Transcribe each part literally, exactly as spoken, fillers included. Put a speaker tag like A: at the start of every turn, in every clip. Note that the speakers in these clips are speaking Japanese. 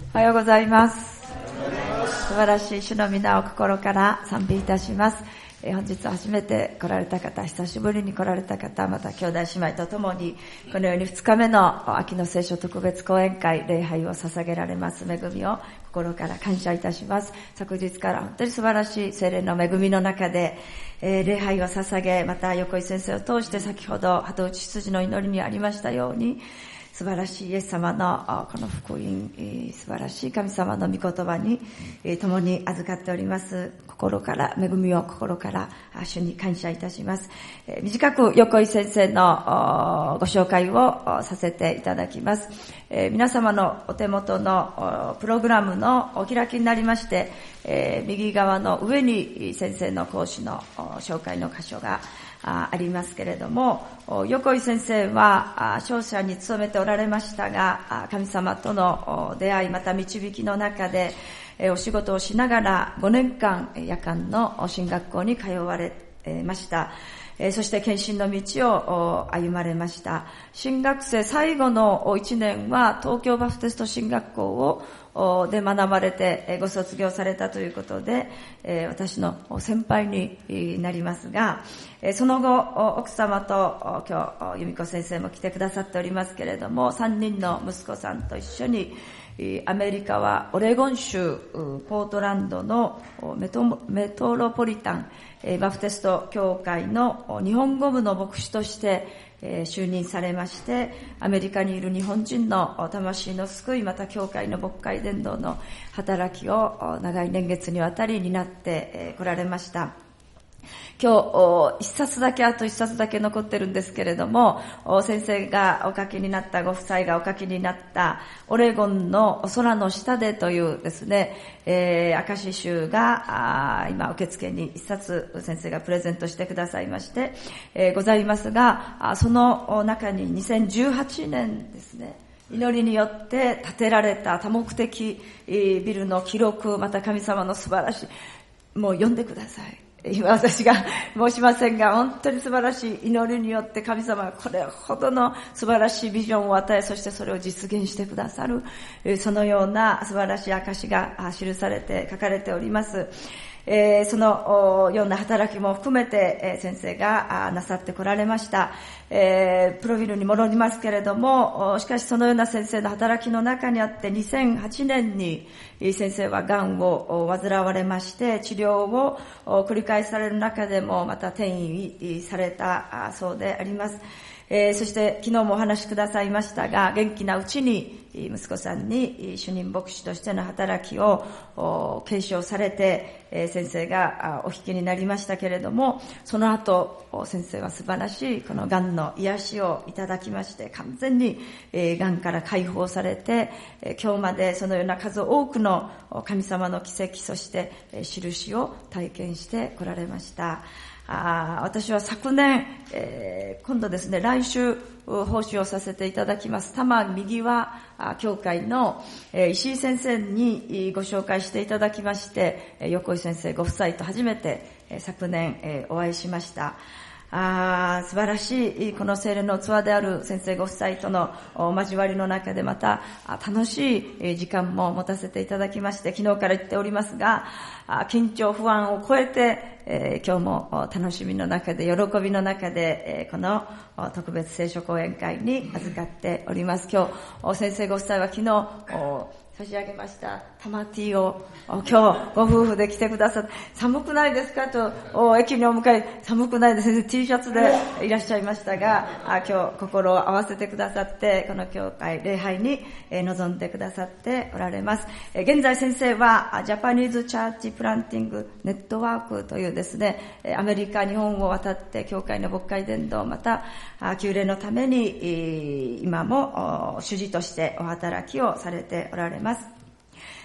A: おはようございます。素晴らしい主の皆を心から賛美いたします。えー、本日初めて来られた方、久しぶりに来られた方、また兄弟姉妹とともにこのようにふつかめの秋の聖書特別講演会、礼拝を捧げられます恵みを心から感謝いたします。昨日から本当に素晴らしい聖霊の恵みの中で、えー、礼拝を捧げ、また横井先生を通して先ほど鳩内羊の祈りにありましたように、素晴らしいイエス様のこの福音、素晴らしい神様の御言葉に共に預かっております。心から恵みを心から主に感謝いたします。短く横井先生のご紹介をさせていただきます。皆様のお手元のプログラムのお開きになりまして、右側の上に先生の講師の紹介の箇所がありますけれども、横井先生は商社に勤めておられましたが、神様との出会いまた導きの中でお仕事をしながらごねんかん夜間の進学校に通われました。そして献身の道を歩まれました。進学生最後のいちねんは東京バプテスト進学校をで学ばれてご卒業されたということで、私の先輩になりますが、その後奥様と今日由美子先生も来てくださっておりますけれども、さんにんの息子さんと一緒にアメリカはオレゴン州ポートランドのメト、メトロポリタンバプテスト教会の日本語部の牧師として就任されまして、アメリカにいる日本人の魂の救い、また教会の牧会伝道の働きを長い年月にわたり担ってこられました。今日一冊だけ、あと一冊だけ残ってるんですけれども、先生がお書きになった、ご夫妻がお書きになったオレゴンの空の下でというですね、えー、証集が今受付に一冊先生がプレゼントしてくださいまして、えー、ございますが、その中ににせんじゅうはちねんですね、祈りによって建てられた多目的ビルの記録、また神様の素晴らしい、もう読んでください。今私が申しませんが、本当に素晴らしい祈りによって神様がこれほどの素晴らしいビジョンを与え、そしてそれを実現してくださる、そのような素晴らしい証が記されて書かれております。えー、そのような働きも含めて、えー、先生がなさってこられました。えー、プロフィールに戻りますけれども、しかしそのような先生の働きの中にあって、にせんはちねんに先生は癌を患われまして、治療を繰り返される中でもまた転移されたそうであります。えー、そして昨日もお話しくださいましたが、元気なうちに息子さんに主任牧師としての働きを継承されて、えー、先生がお引きになりましたけれども、その後先生は素晴らしいこの癌の癒しをいただきまして、完全に癌から解放されて、今日までそのような数多くの神様の奇跡、そして印を体験してこられました。あ私は昨年、えー、今度ですね、来週奉仕をさせていただきます多摩右輪教会の、えー、石井先生にご紹介していただきまして、横井先生ご夫妻と初めて、えー、昨年、えー、お会いしました。あ素晴らしいこの聖霊の器である先生ご夫妻との交わりの中で、また楽しい時間も持たせていただきまして、昨日から言っておりますが、緊張不安を超えて、えー、今日も楽しみの中で、喜びの中で、えー、この特別聖書講演会に預かっております。今日先生ご夫妻は昨日差し上げましたタマティーを今日ご夫婦で来てくださって、寒くないですかと駅にお迎え、寒くないですね、 T シャツでいらっしゃいましたが、今日心を合わせてくださって、この教会礼拝に臨んでくださっておられます。現在先生はジャパニーズチャーチプランティングネットワークというですね、アメリカ日本を渡って教会の牧会伝道、また救霊のために今も主事としてお働きをされておられます。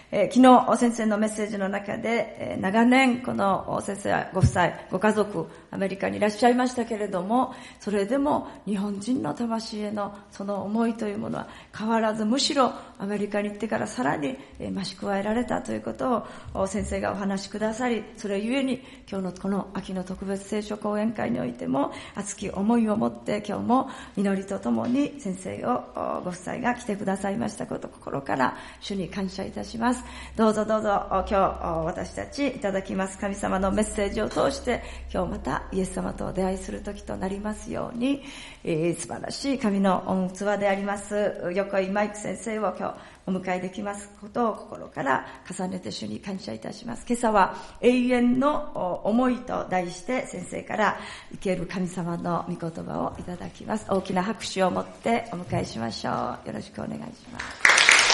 A: えー、昨日先生のメッセージの中で、えー、長年この先生ご夫妻ご家族アメリカにいらっしゃいましたけれども、それでも日本人の魂へのその思いというものは変わらず、むしろアメリカに行ってからさらに増し加えられたということを先生がお話しくださり、それゆえに今日のこの秋の特別聖書講演会においても熱き思いを持って今日も祈りとともに先生をご夫妻が来てくださいましたことを心から主に感謝いたします。どうぞどうぞ今日私たちいただきます神様のメッセージを通して今日またイエス様とお出会いする時となりますように、えー、素晴らしい神の御器であります横井マイク先生を今日お迎えできますことを心から重ねて主に感謝いたします。今朝は永遠の思いと題して先生から生ける神様の御言葉をいただきます。大きな拍手を持ってお迎えしましょう。よろしくお願いします。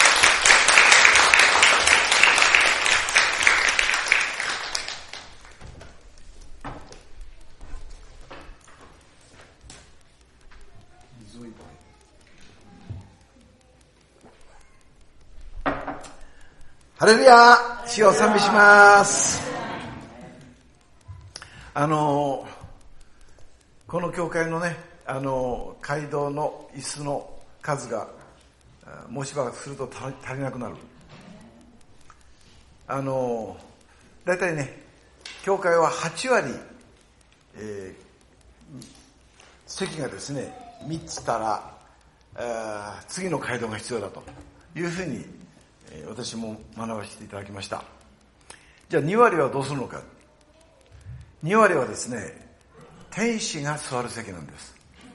B: ハレルヤ、主を賛美します。あのこの教会のね、あの街道の椅子の数がもうしばらくすると足りなくなる。あのだいたいね、教会ははちわり、えー、席がですねみっつたら、えー、次の街道が必要だというふうに私も学ばせていただきました。じゃあにわりはどうするのか。にわりはですね、天使が座る席なんです。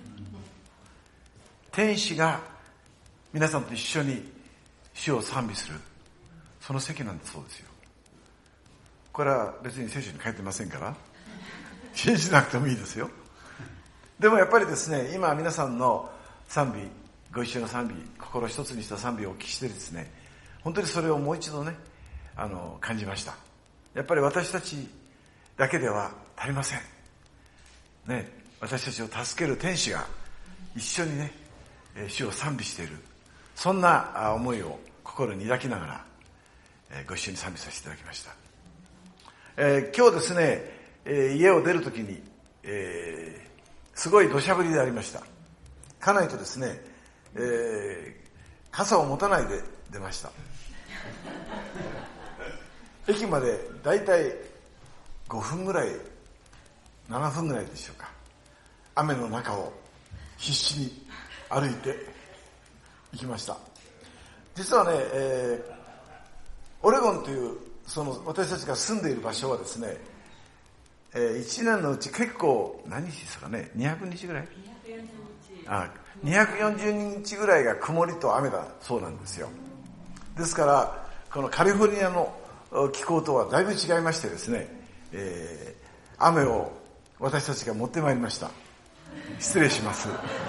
B: 天使が皆さんと一緒に主を賛美する、その席なんだそうですよ。これは別に聖書に書いてませんから信じなくてもいいですよ。でもやっぱりですね、今皆さんの賛美、ご一緒の賛美、心一つにした賛美をお聞きしてですね、本当にそれをもう一度ね、あの感じました。やっぱり私たちだけでは足りませんね。私たちを助ける天使が一緒にね、主を賛美している、そんな思いを心に抱きながらご一緒に賛美させていただきました。えー、今日ですね、えー、家を出るときに、えー、すごい土砂降りでありました。家内とですね、えー、傘を持たないで出ました。駅までだいたいごふんぐらい、ななふんぐらいでしょうか。雨の中を必死に歩いて行きました。実はね、えー、オレゴンというその私たちが住んでいる場所はですね、えー、いちねんのうち結構何日ですかね、にひゃくにちぐらい、あ、にひゃくよんじゅうにちぐらいが曇りと雨だそうなんですよ。ですからこのカリフォルニアの気候とはだいぶ違いましてですね、えー、雨を私たちが持ってまいりました。失礼します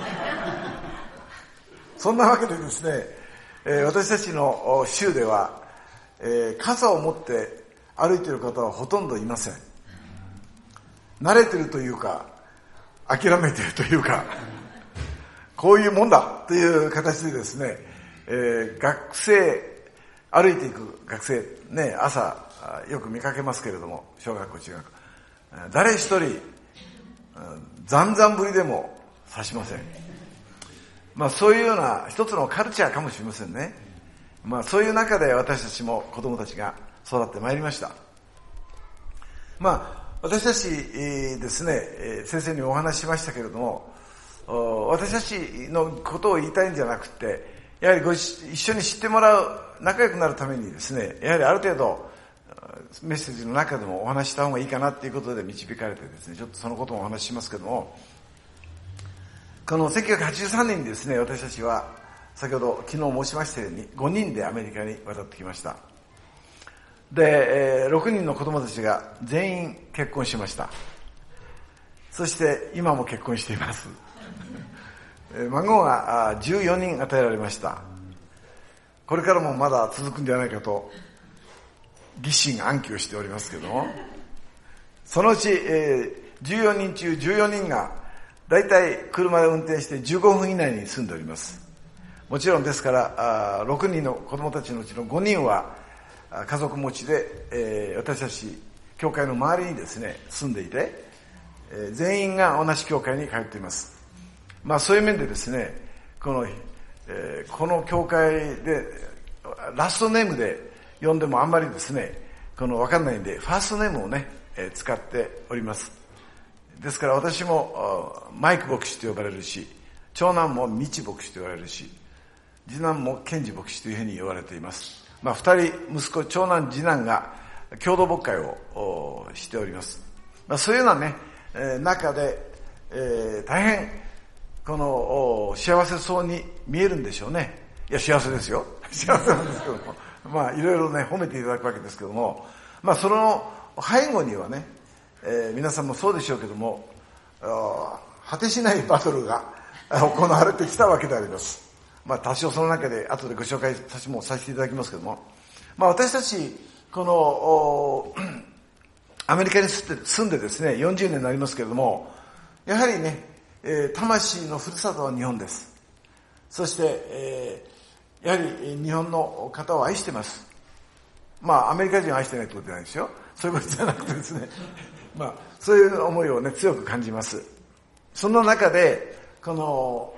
B: そんなわけでですね、えー、私たちの州では、えー、傘を持って歩いている方はほとんどいません。慣れてるというか諦めてるというかこういうもんだという形でですね、えー、学生歩いていく学生ね、朝よく見かけますけれども、小学校中学校誰一人ざんざんぶりでも差しません。まあそういうような一つのカルチャーかもしれませんね。まあそういう中で私たちも子供たちが育ってまいりました。まあ私たちですね、先生にお話ししましたけれども、私たちのことを言いたいんじゃなくて、やはりご一緒に知ってもらう、仲良くなるためにですね、やはりある程度メッセージの中でもお話しした方がいいかなっていうことで導かれてですね、ちょっとそのこともお話ししますけども、このせんきゅうひゃくはちじゅうさんねんにですね、私たちは先ほど昨日申しましたようにごにんでアメリカに渡ってきました。で、えー、ろくにんの子供たちが全員結婚しました。そして今も結婚しています孫がじゅうよにん与えられました。これからもまだ続くんではないかと疑心暗鬼をしておりますけども、そのうち、えー、じゅうよにん中じゅうよにんがだいたい車で運転してじゅうごふん以内に住んでおります。もちろんですからろくにんの子供たちのうちのごにんは家族持ちで、えー、私たち教会の周りにですね住んでいて、えー、全員が同じ教会に通っています。まあそういう面でですね、この、えー、この教会でラストネームで呼んでもあんまりですね、このわかんないんでファーストネームをね、えー、使っております。ですから私もマイク牧師と呼ばれるし、長男もミチ牧師と呼ばれるし、次男もケンジ牧師というふうに呼ばれています。まあ二人息子、長男次男が共同牧会をしております。まあそういうようなね、えー、中で、えー、大変この幸せそうに見えるんでしょうね。いや幸せですよ。幸せなんですけども、まあいろいろね褒めていただくわけですけども、まあその背後にはね、えー、皆さんもそうでしょうけども、果てしないバトルが行われてきたわけであります。まあ多少その中で後でご紹介私もさせていただきますけども、まあ私たちこのアメリカに住んでですねよんじゅうねんになりますけれども、やはりね、えー、魂のふるさとは日本です。そして、えー、やはり日本の方を愛してます。まあアメリカ人を愛してないってことじゃないですよ。そういうことじゃなくてですねまあそういう思いをね強く感じます。その中でこの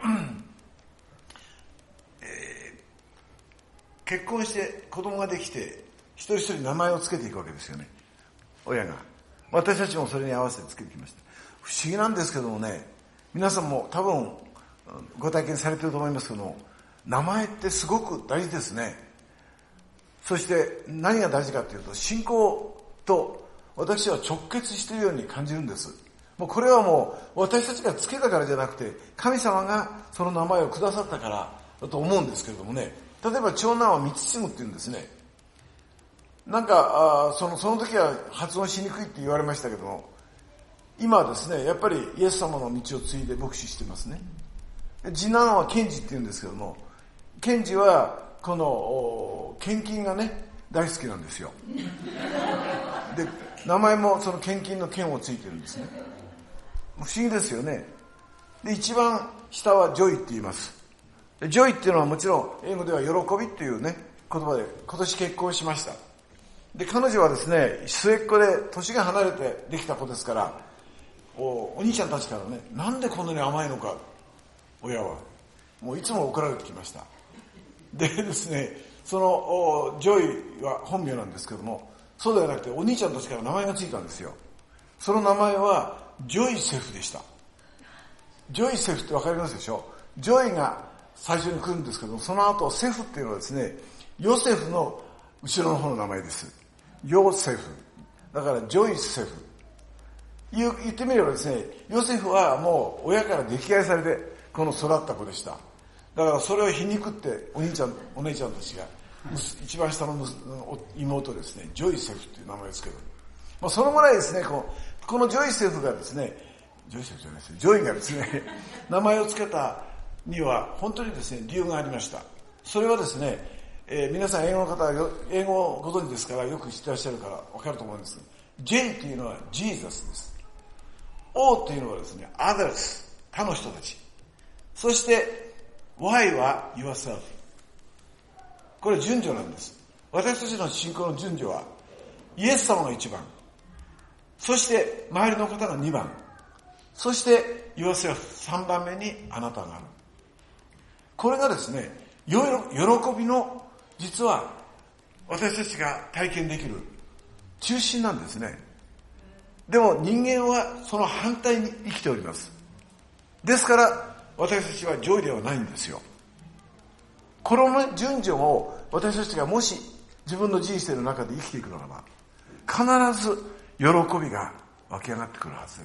B: 結婚して子供ができて一人一人名前をつけていくわけですよね、親が。私たちもそれに合わせてつけてきました。不思議なんですけどもね、皆さんも多分ご体験されていると思いますけども、名前ってすごく大事ですね。そして何が大事かというと、信仰と私は直結しているように感じるんです。もうこれはもう私たちがつけたからじゃなくて、神様がその名前をくださったからだと思うんですけれどもね。例えば長男は道次って言うんですね。なんかあそのその時は発音しにくいって言われましたけども、今はですねやっぱりイエス様の道を継いで牧師してますね。次男はケンジって言うんですけども、ケンジはこの献金がね大好きなんですよ。で名前もその献金の剣をついてるんですね。不思議ですよね。で一番下はジョイって言います。ジョイっていうのはもちろん英語では喜びっていうね言葉で、今年結婚しました。で彼女はですね末っ子で年が離れてできた子ですから、お, お兄ちゃんたちからね、なんでこんなに甘いのか親はもういつも怒られてきました。でですね、そのジョイは本名なんですけども、そうではなくてお兄ちゃんたちから名前がついたんですよ。その名前はジョイセフでした。ジョイセフってわかりますでしょ。ジョイが最初に来るんですけども、その後セフっていうのはですね、ヨセフの後ろの方の名前です。ヨセフ。だからジョイセフ。言ってみればですね、ヨセフはもう親から溺愛されてこの育った子でした。だからそれを皮肉ってお兄ちゃん、お姉ちゃんたちが一番下の妹ですね、ジョイセフっていう名前ですけど、まあ、そのぐらいですね、この、このジョイセフがですね、ジョイセフじゃないですね、ジョイがですね、名前を付けたには本当にですね、理由がありました。それはですね、えー、皆さん英語の方は英語をご存知ですからよく知ってらっしゃるからわかると思うんです。J っていうのはジーザスです。O っていうのはですね、others、他の人たち。そして Y は yourself。これ順序なんです。私たちの信仰の順序はイエス様が一番、そして周りの方が二番、そして yourself 三番目にあなたがある。これがですね、喜びの実は私たちが体験できる中心なんですね。でも人間はその反対に生きております。ですから私たちはジョイではないんですよ。この順序を私たちがもし自分の人生の中で生きていくならば、必ず喜びが湧き上がってくるはずです。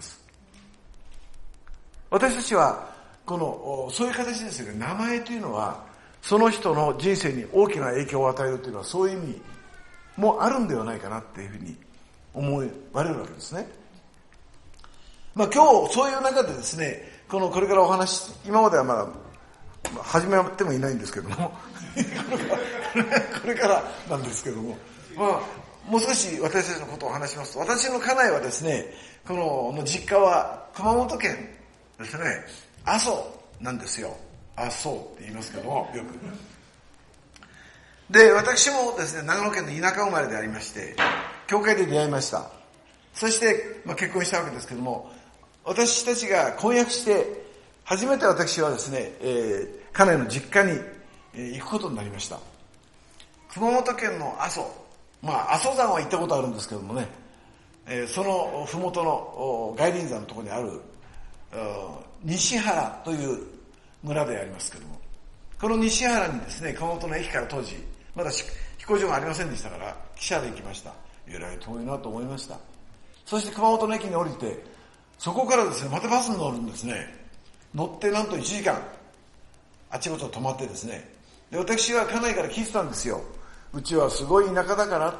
B: 私たちはこのそういう形ですよね。名前というのはその人の人生に大きな影響を与えるというのは、そういう意味もあるんではないかなっていうふうに思われるわけですね。まあ今日そういう中でですね、このこれからお話、今まではまだ始めてもいないんですけどもこれからなんですけども、まあもう少し私たちのことを話しますと、私の家内はですね、この実家は熊本県ですね、阿蘇なんですよ。阿蘇って言いますけども、よくで、私もですね、長野県の田舎生まれでありまして、教会で出会いました。そして、まあ、結婚したわけですけども、私たちが婚約して、初めて私はですね、えー、彼の実家に、えー、行くことになりました。熊本県の阿蘇、まあ、阿蘇山は行ったことあるんですけどもね、えー、そのふもとの外輪山のところにある、西原という村でありますけども、この西原にですね、熊本の駅から当時、まだ飛行場がありませんでしたから、汽車で行きました。えらい遠いなと思いました。そして熊本の駅に降りて、そこからですね、またバスに乗るんですね。乗ってなんといちじかん、あちこち止まってですね。で、私は家内から聞いてたんですよ。うちはすごい田舎だからって。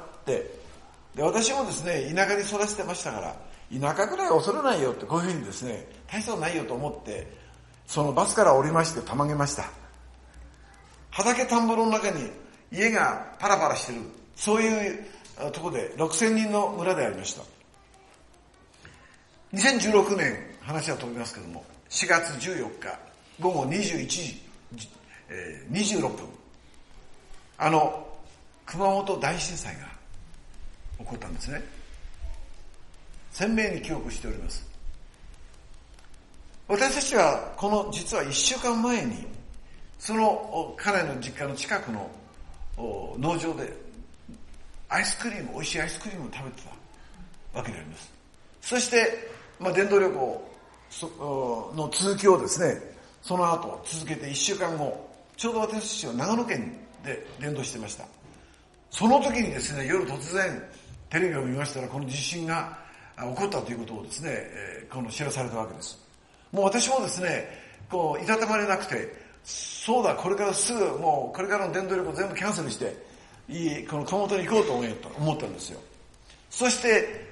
B: で、私もですね、田舎に育ててましたから、田舎くらい恐れないよって、こういうふうにですね、大したことないよと思って、そのバスから降りましてたまげました。畑田んぼの中に家がパラパラしてる、そういうところでろくせんにんの村でありました。にせんじゅうろくねん、話は飛びますけども、しがつじゅうよっかごごにじゅういちじ、えー、にじゅうろっぷん、あの熊本大震災が起こったんですね。鮮明に記憶しております。私たちはこの実はいっしゅうかんまえにその彼の実家の近くの農場でアイスクリーム、美味しいアイスクリームを食べてたわけであります。そして、まあ、伝道旅行の続きをですね、その後続けていっしゅうかんご、ちょうど私たちは長野県で伝道してました。その時にですね、夜突然テレビを見ましたら、この地震が起こったということをですね、えー、この知らされたわけです。もう私もですね、こういたたまれなくて、そうだ、これからすぐもうこれからの伝道旅行全部キャンセルしていいこの熊本に行こうと思ったんですよ。そして、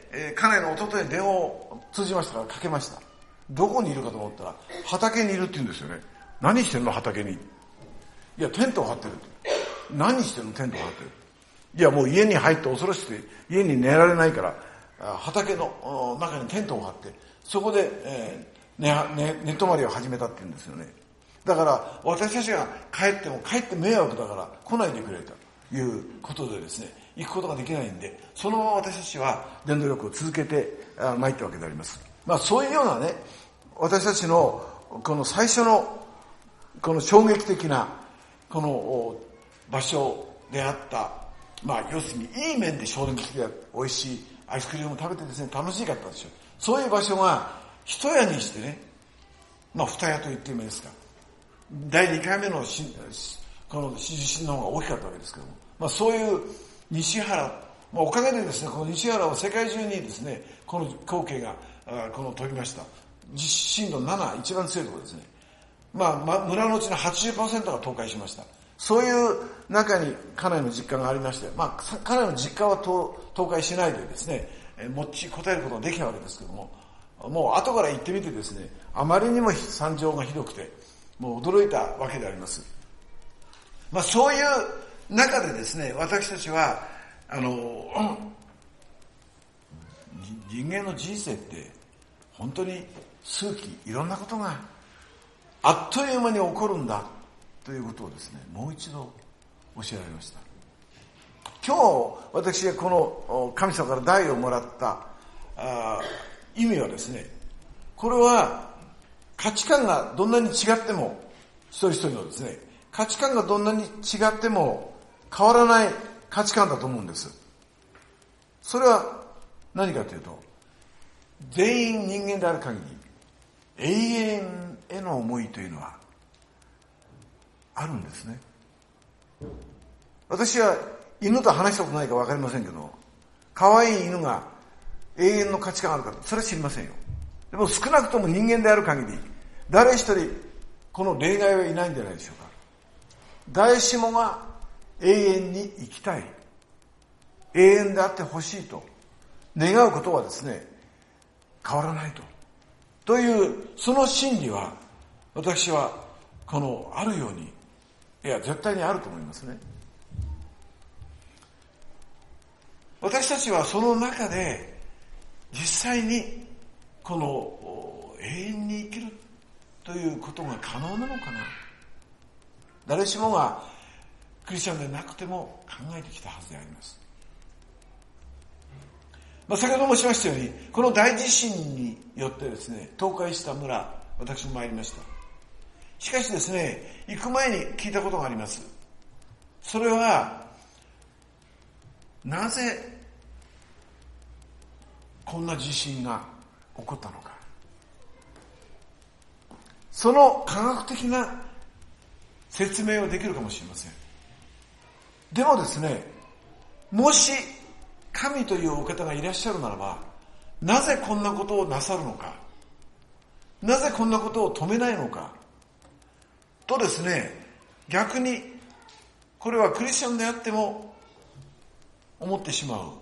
B: えー、家内の弟に電話を通じましたからかけました。どこにいるかと思ったら畑にいるって言うんですよね。何してんの畑に。いや、テントを張ってるって。何してんのテントを張ってる。いや、もう家に入って恐ろしくて家に寝られないから畑の中にテントを張ってそこで、えー、寝, 寝, 寝泊まりを始めたって言うんですよね。だから私たちが帰っても帰って迷惑だから来ないでくれということでですね、行くことができないんで、そのまま私たちは伝道旅行を続けて参ったわけであります。まあそういうようなね、私たちのこの最初のこの衝撃的なこの場所であった、まあ要するにいい面で衝撃的で美味しいアイスクリームを食べてですね、楽しかったでしょう。そういう場所が一夜にしてね、まあ二夜と言ってもいいですか、だいにかいめのしこの地震の方が大きかったわけですけども、まあそういう西原、まあおかげでですね、この西原は世界中にですね、この光景がこの飛びました。震度なな、一番強いところですね。まあ村のうちの はちじゅっパーセント が倒壊しました。そういう中に家内の実家がありまして、まあ家内の実家は倒壊しないでですね、持ちこたえることができたわけですけども、もう後から行ってみてですね、あまりにも惨状がひどくて、もう驚いたわけであります。まあそういう中でですね、私たちは、あの、うん、人間の人生って本当に数奇、いろんなことがあっという間に起こるんだということをですね、もう一度教えられました。今日私がこの神様から代をもらったあ意味はですね、これは価値観がどんなに違っても、一人一人のですね、価値観がどんなに違っても変わらない価値観だと思うんです。それは何かというと、全員人間である限り永遠への思いというのはあるんですね。私は犬と話したことないか分かりませんけど、可愛い犬が永遠の価値観あるか、それは知りませんよ。でも少なくとも人間である限り、誰一人この例外はいないんじゃないでしょうか。誰しもが永遠に生きたい、永遠であってほしいと願うことはですね、変わらないと。というその真理は、私はこのあるように、いや絶対にあると思いますね。私たちはその中で実際にこの永遠に生きるということが可能なのかな。誰しもがクリスチャンでなくても考えてきたはずであります。まあ、先ほど申しましたように、この大地震によってですね、倒壊した村、私も参りました。しかしですね、行く前に聞いたことがあります。それは、なぜこんな地震が起こったのか。その科学的な説明はできるかもしれません。でもですね、もし神というお方がいらっしゃるならば、なぜこんなことをなさるのか、なぜこんなことを止めないのか、とですね、逆に、これはクリスチャンであっても思ってしまう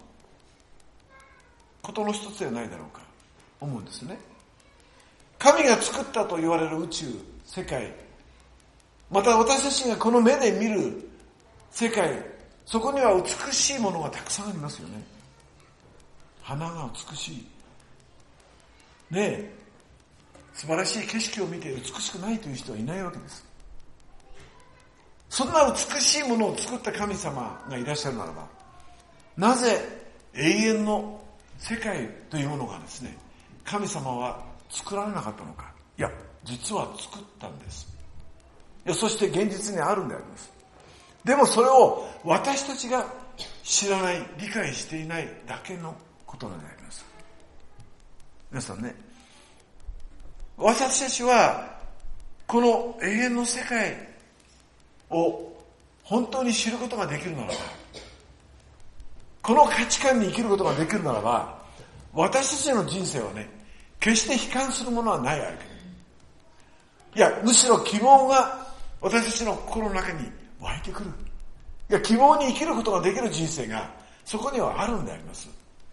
B: ことの一つではないだろうか、思うんですね。神が作ったと言われる宇宙、世界、また私たちがこの目で見る世界、そこには美しいものがたくさんありますよね。花が美しい。ねえ、素晴らしい景色を見て美しくないという人はいないわけです。そんな美しいものを作った神様がいらっしゃるならば、なぜ永遠の世界というものがですね、神様は作られなかったのか。いや、実は作ったんです。いや、そして現実にあるんであります。でもそれを私たちが知らない、理解していないだけのことなんであります。皆さんね、私たちはこの永遠の世界を本当に知ることができるならば、この価値観に生きることができるならば、私たちの人生はね、決して悲観するものはないわけ。いや、むしろ希望が私たちの心の中に湧いてくる。いや、希望に生きることができる人生がそこにはあるんであります。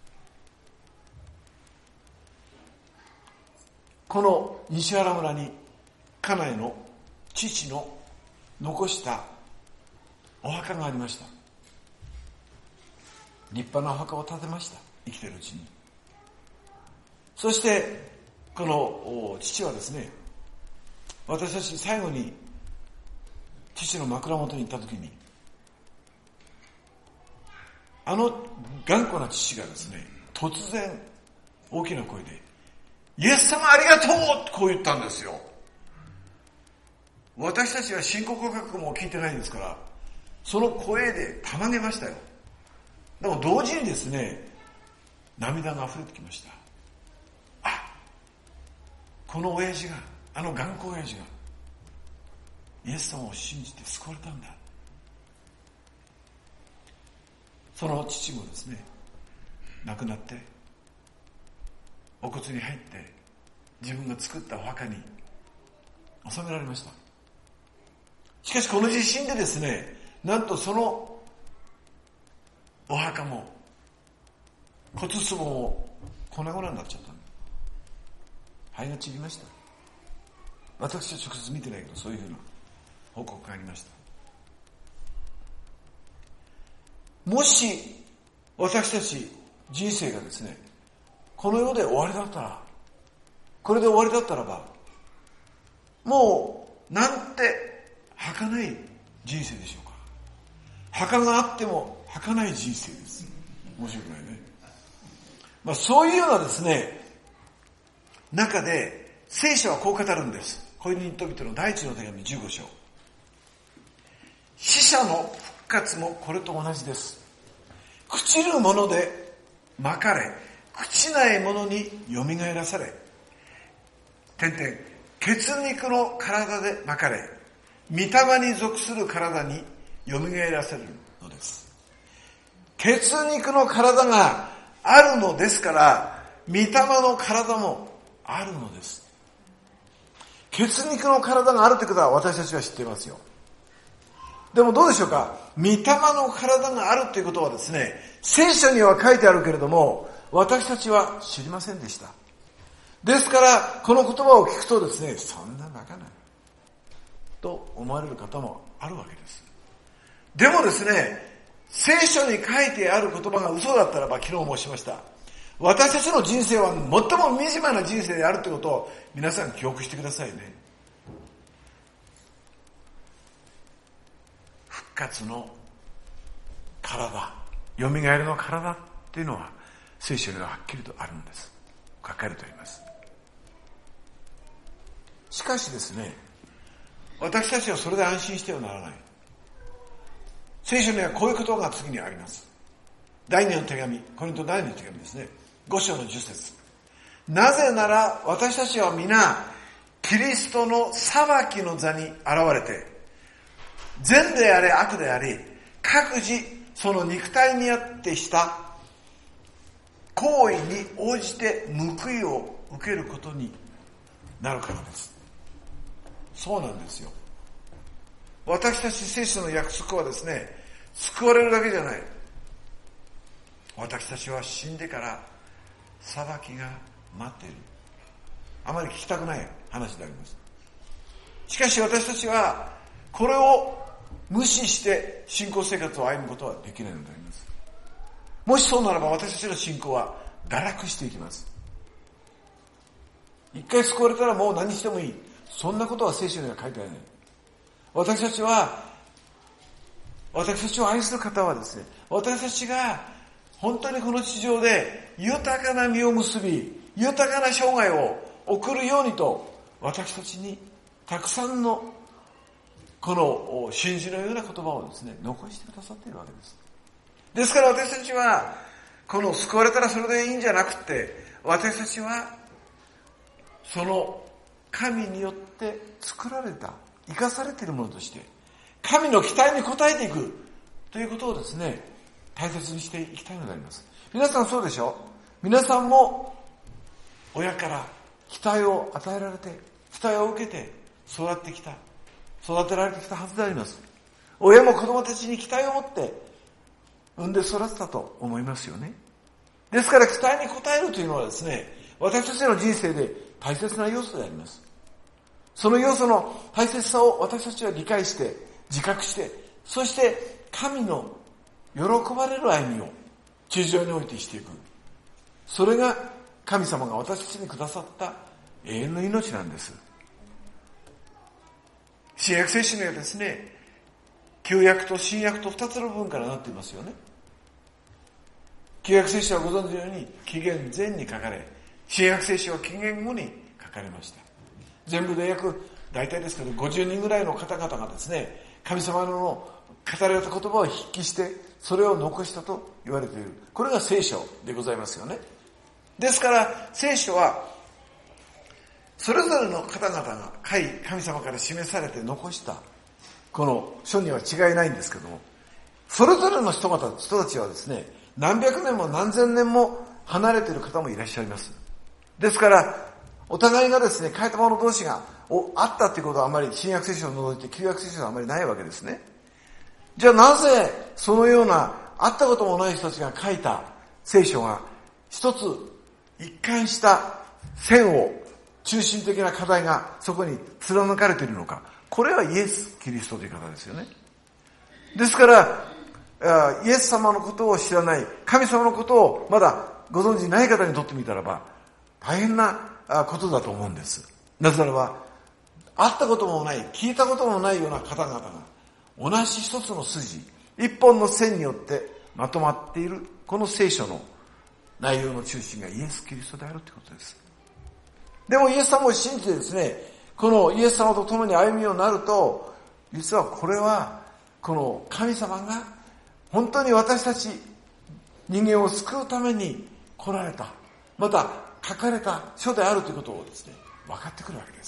B: この西原村に家内の父の残したお墓がありました。立派なお墓を建てました。生きているうちに。そしてこの父はですね、私たち最後に父の枕元に行った時に、あの頑固な父がですね、突然大きな声で、イエス様ありがとうってこう言ったんですよ。私たちは信仰告白も聞いてないんですから、その声でたまげましたよ。でも同時にですね、涙が溢れてきました。あ、この親父が、あの頑固親父がイエス様を信じて救われたんだ。その父もですね、亡くなってお骨に入って自分が作ったお墓に納められました。しかしこの地震でですね、なんとそのお墓も骨壺も粉々になっちゃった。灰が散りました。私は直接見てないけど、そういうふうな報告がありました。もし私たち人生がですね、この世で終わりだったら、これで終わりだったらば、もうなんて儚い人生でしょうか。墓があっても儚い人生です。面白くないね。まあそういうようなですね、中で聖書はこう語るんです。コリント人の第一の手紙じゅうご章。死者の復活もこれと同じです。朽ちるものでまかれ、朽ちないものによみがえらされ、点々、血肉の体でまかれ、御霊に属する体によみがえらせるのです。血肉の体があるのですから、御霊の体もあるのです。血肉の体があるということは私たちは知っていますよ。でもどうでしょうか。御霊の体があるということはですね、聖書には書いてあるけれども、私たちは知りませんでした。ですから、この言葉を聞くとですね、そんなバカなと思われる方もあるわけです。でもですね、聖書に書いてある言葉が嘘だったらば、昨日申しました。私たちの人生は最も惨めな人生であるということを皆さん記憶してくださいね。復活の体、よみがえりの体っていうのは聖書にははっきりとあるんです。書かれております。しかしですね、私たちはそれで安心してはならない。聖書にはこういうことが次にあります。第二の手紙、コリント第二の手紙ですね。五章の十節。なぜなら私たちは皆キリストの裁きの座に現れて、善であれ悪であれ、各自その肉体にあってした行為に応じて報いを受けることになるからです。そうなんですよ。私たち聖書の約束はですね、救われるだけじゃない。私たちは死んでから裁きが待っている。あまり聞きたくない話であります。しかし私たちはこれを無視して信仰生活を歩むことはできないのであります。もしそうならば私たちの信仰は堕落していきます。一回救われたらもう何してもいい。そんなことは聖書には書いてある。私たちは、私たちを愛する方はですね、私たちが本当にこの地上で豊かな実を結び、豊かな生涯を送るようにと、私たちにたくさんのこの信じのような言葉をですね、残してくださっているわけです。ですから私たちは、この救われたらそれでいいんじゃなくて、私たちは、その神によって作られた、生かされているものとして、神の期待に応えていくということをですね、大切にしていきたいのであります。皆さんそうでしょ？皆さんも親から期待を与えられて、期待を受けて育ってきた、育てられてきたはずであります。親も子供たちに期待を持って産んで育てたと思いますよね。ですから期待に応えるというのはですね、私たちの人生で大切な要素であります。その要素の大切さを私たちは理解して、自覚して、そして神の喜ばれる歩みを地上においてしていく。それが神様が私たちにくださった永遠の命なんです。新約聖書にはですね、旧約と新約と二つの部分からなっていますよね。旧約聖書はご存知のように紀元前に書かれ、新約聖書は紀元後に書かれました。全部で約、大体ですけどごじゅうにんぐらいの方々がですね、神様の語られた言葉を筆記して、それを残したと言われている。これが聖書でございますよね。ですから、聖書は、それぞれの方々が神様から示されて残した、この書には違いないんですけども、それぞれの人々、人たちはですね、何百年も何千年も離れている方もいらっしゃいます。ですから、お互いがですね、書いた者同士があったっていうことはあまり、新約聖書を除いて旧約聖書はあまりないわけですね。じゃあなぜそのような会ったこともない人たちが書いた聖書が一つ一貫した線を中心的な課題がそこに貫かれているのか。これはイエス・キリストという方ですよね。ですから、イエス様のことを知らない、神様のことをまだご存知ない方にとってみたらば、大変なことだと思うんです。なぜならば、会ったこともない、聞いたこともないような方々が、同じ一つの筋、一本の線によってまとまっている、この聖書の内容の中心がイエス・キリストであるということです。でもイエス様を信じてですね、このイエス様と共に歩みようになると、実はこれは、この神様が本当に私たち人間を救うために来られた、また書かれた書であるということをですね、分かってくるわけです。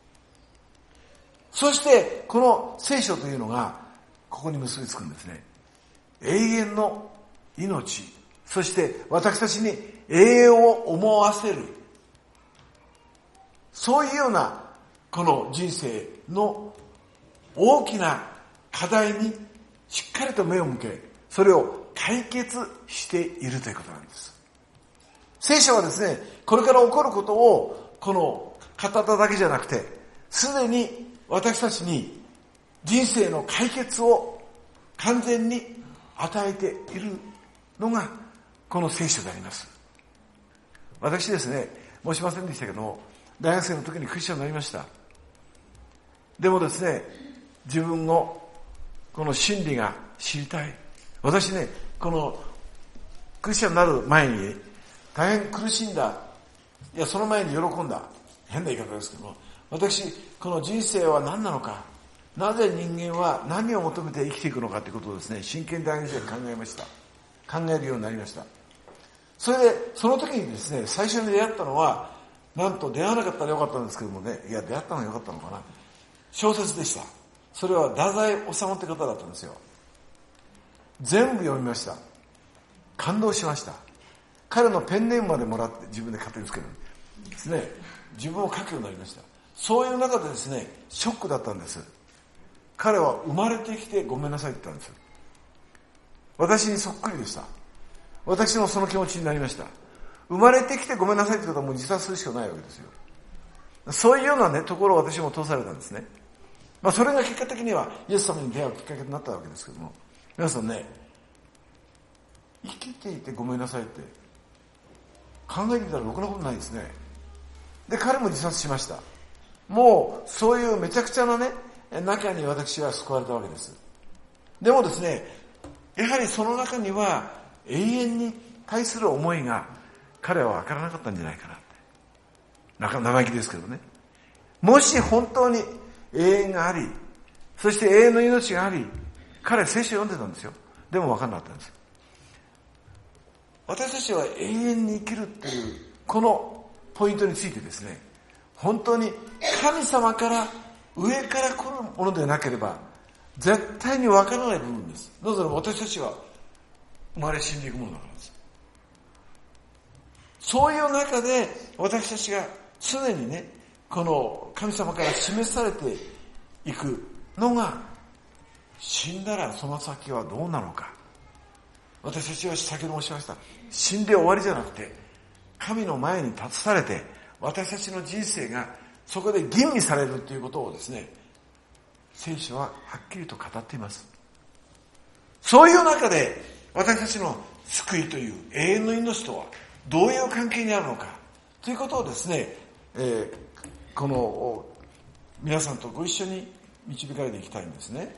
B: そしてこの聖書というのがここに結びつくんですね。永遠の命、そして私たちに永遠を思わせる、そういうようなこの人生の大きな課題にしっかりと目を向け、それを解決しているということなんです。聖書はですね、これから起こることをこの語っただけじゃなくて、すでに私たちに人生の解決を完全に与えているのがこの聖書であります。私ですね、申しませんでしたけども、大学生の時にクリスチャンになりました。でもですね、自分をこの真理が知りたい。私ね、このクリスチャンになる前に大変苦しんだ。いや、その前に喜んだ。変な言い方ですけども、私、この人生は何なのか、なぜ人間は何を求めて生きていくのかということをですね、真剣に大学生で考えました。考えるようになりました。それで、その時にですね、最初に出会ったのは、なんと出会わなかったらよかったんですけどもね、いや、出会ったのがよかったのかな。小説でした。それは太宰治って方だったんですよ。全部読みました。感動しました。彼のペンネームまでもらって自分で勝手につけるんですね。自分を書くようになりました。そういう中でですね、ショックだったんです。彼は生まれてきてごめんなさいって言ったんです。私にそっくりでした。私もその気持ちになりました。生まれてきてごめんなさいってことはもう自殺するしかないわけですよ。そういうようなね、ところを私も通されたんですね。まあそれが結果的にはイエス様に出会うきっかけになったわけですけども、皆さんね、生きていてごめんなさいって考えてみたらろくなことないですね。で、彼も自殺しました。もうそういうめちゃくちゃなね、中に私は救われたわけです。でもですね、やはりその中には永遠に対する思いが彼は分からなかったんじゃないかなって。なんか生意気ですけどね。もし本当に永遠があり、そして永遠の命があり、彼は聖書を読んでたんですよ。でも分からなかったんです。私たちは永遠に生きるっていうこのポイントについてですね、本当に神様から上から来るものでなければ絶対に分からない部分です。なぜなら私たちは生まれ死んでいくものだからです。そういう中で私たちが常にね、この神様から示されていくのが、死んだらその先はどうなのか。私たちは先ほど申しました。死んで終わりじゃなくて、神の前に立たされて、私たちの人生がそこで吟味されるということをですね、聖書ははっきりと語っています。そういう中で私たちの救いという永遠の命とはどういう関係にあるのかということをですね、えー、この皆さんとご一緒に導かれていきたいんですね。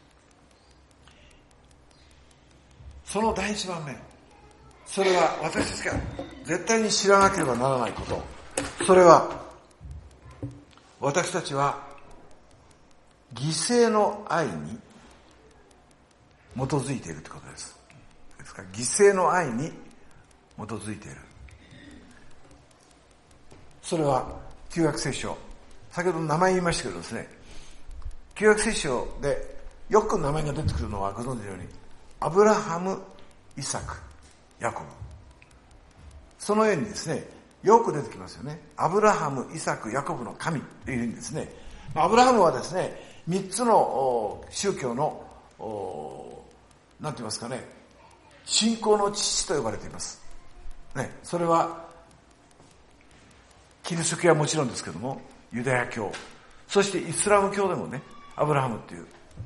B: その第一番目、それは私たちが絶対に知らなければならないこと。それは私たちは犠牲の愛に基づいているということです。ですから犠牲の愛に基づいている。それは旧約聖書、先ほど名前言いましたけどですね、旧約聖書でよく名前が出てくるのはご存知のようにアブラハム、イサク、ヤコブ、そのようにですね、よく出てきますよね。アブラハム、イサク、ヤコブの神というふうにですね、アブラハムはですね、三つの宗教のなんて言いますかね、信仰の父と呼ばれています。ね、それはキリスト教はもちろんですけども、ユダヤ教、そしてイスラム教でもね、アブラハムっていう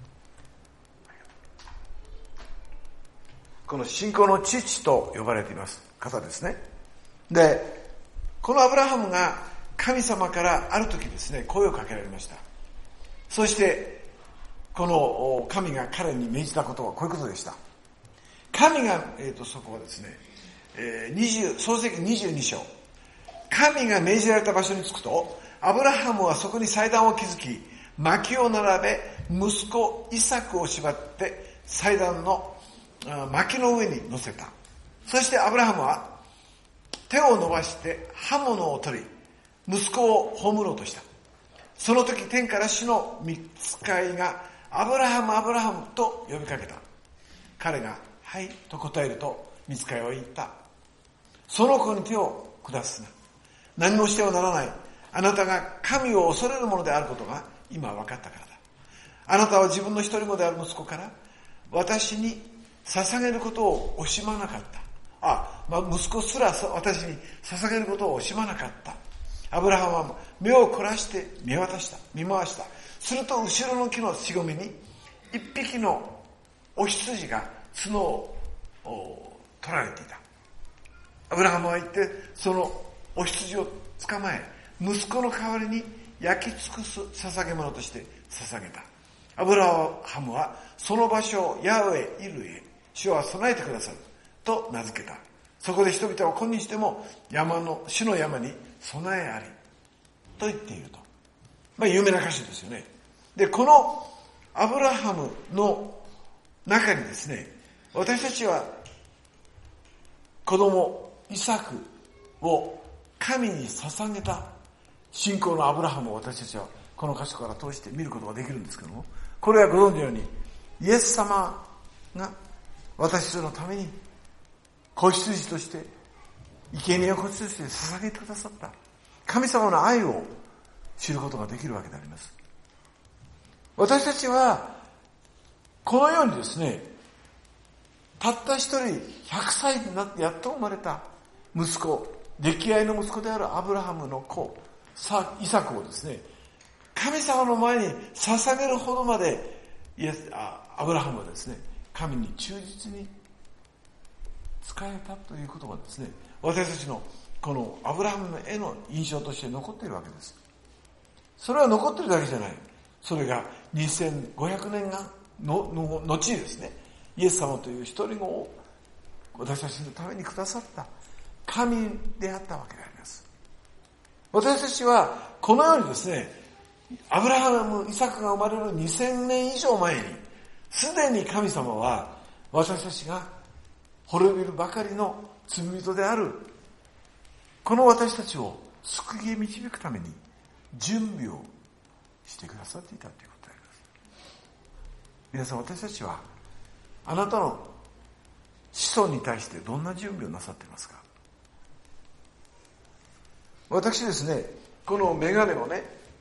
B: この信仰の父と呼ばれています方ですね。で、このアブラハムが神様からある時ですね、声をかけられました。そしてこの神が彼に命じたことはこういうことでした。神が、えーと、そこはですね、えー、20創世記にじゅうに章、神が命じられた場所に着くと、アブラハムはそこに祭壇を築き、薪を並べ、息子イサクを縛って祭壇の薪の上に乗せた。そしてアブラハムは手を伸ばして刃物を取り、息子を葬ろうとした。その時天から主の御使いがアブラハムアブラハムと呼びかけた。彼がはいと答えると、御使いは言った。その子に手を下すな。何もしてはならない。あなたが神を恐れるものであることが今分かったからだ。あなたは自分の一人子である息子から私に捧げることを惜しまなかった。あ、まあ、息子すら私に捧げることを惜しまなかった。アブラハムは目を凝らして見渡した。見回した。すると後ろの木のしごみに一匹のお羊が角を取られていた。アブラハムは言って、そのお羊を捕まえ、息子の代わりに焼き尽くす捧げ物として捧げた。 アブラハムはその場所をヤウェイ・イルへ、主は備えてくださると名付けた。そこで人々は今日でも山の、主の山に備えありと言っていると。まあ有名な歌詞ですよね。で、このアブラハムの中にですね、私たちは子供イサクを神に捧げた信仰のアブラハムを私たちはこの箇所から通して見ることができるんですけども、これはご存知のようにイエス様が私たちのために子羊として生贄を子羊として捧げてくださった神様の愛を知ることができるわけであります。私たちはこのようにですね、たった一人ひゃくさいになってやっと生まれた息子、溺愛の息子であるアブラハムの子イサクをですね、神様の前に捧げるほどまでイエスあアブラハムはですね、神に忠実に仕えたということがですね、私たちのこのアブラハムの絵の印象として残っているわけです。それは残っているだけじゃない。それがにせんごひゃくねんがのの後にですね、イエス様という一人子を私たちのためにくださった神であったわけであります。私たちはこのようにですね、アブラハム、イサクが生まれるにせんねん以上前に、すでに神様は私たちが滅びるばかりの罪人であるこの私たちを救いへ導くために準備をしてくださっていたということであります。皆さん、私たちはあなたの子孫に対してどんな準備をなさっていますか？私ですね、このメガネをね、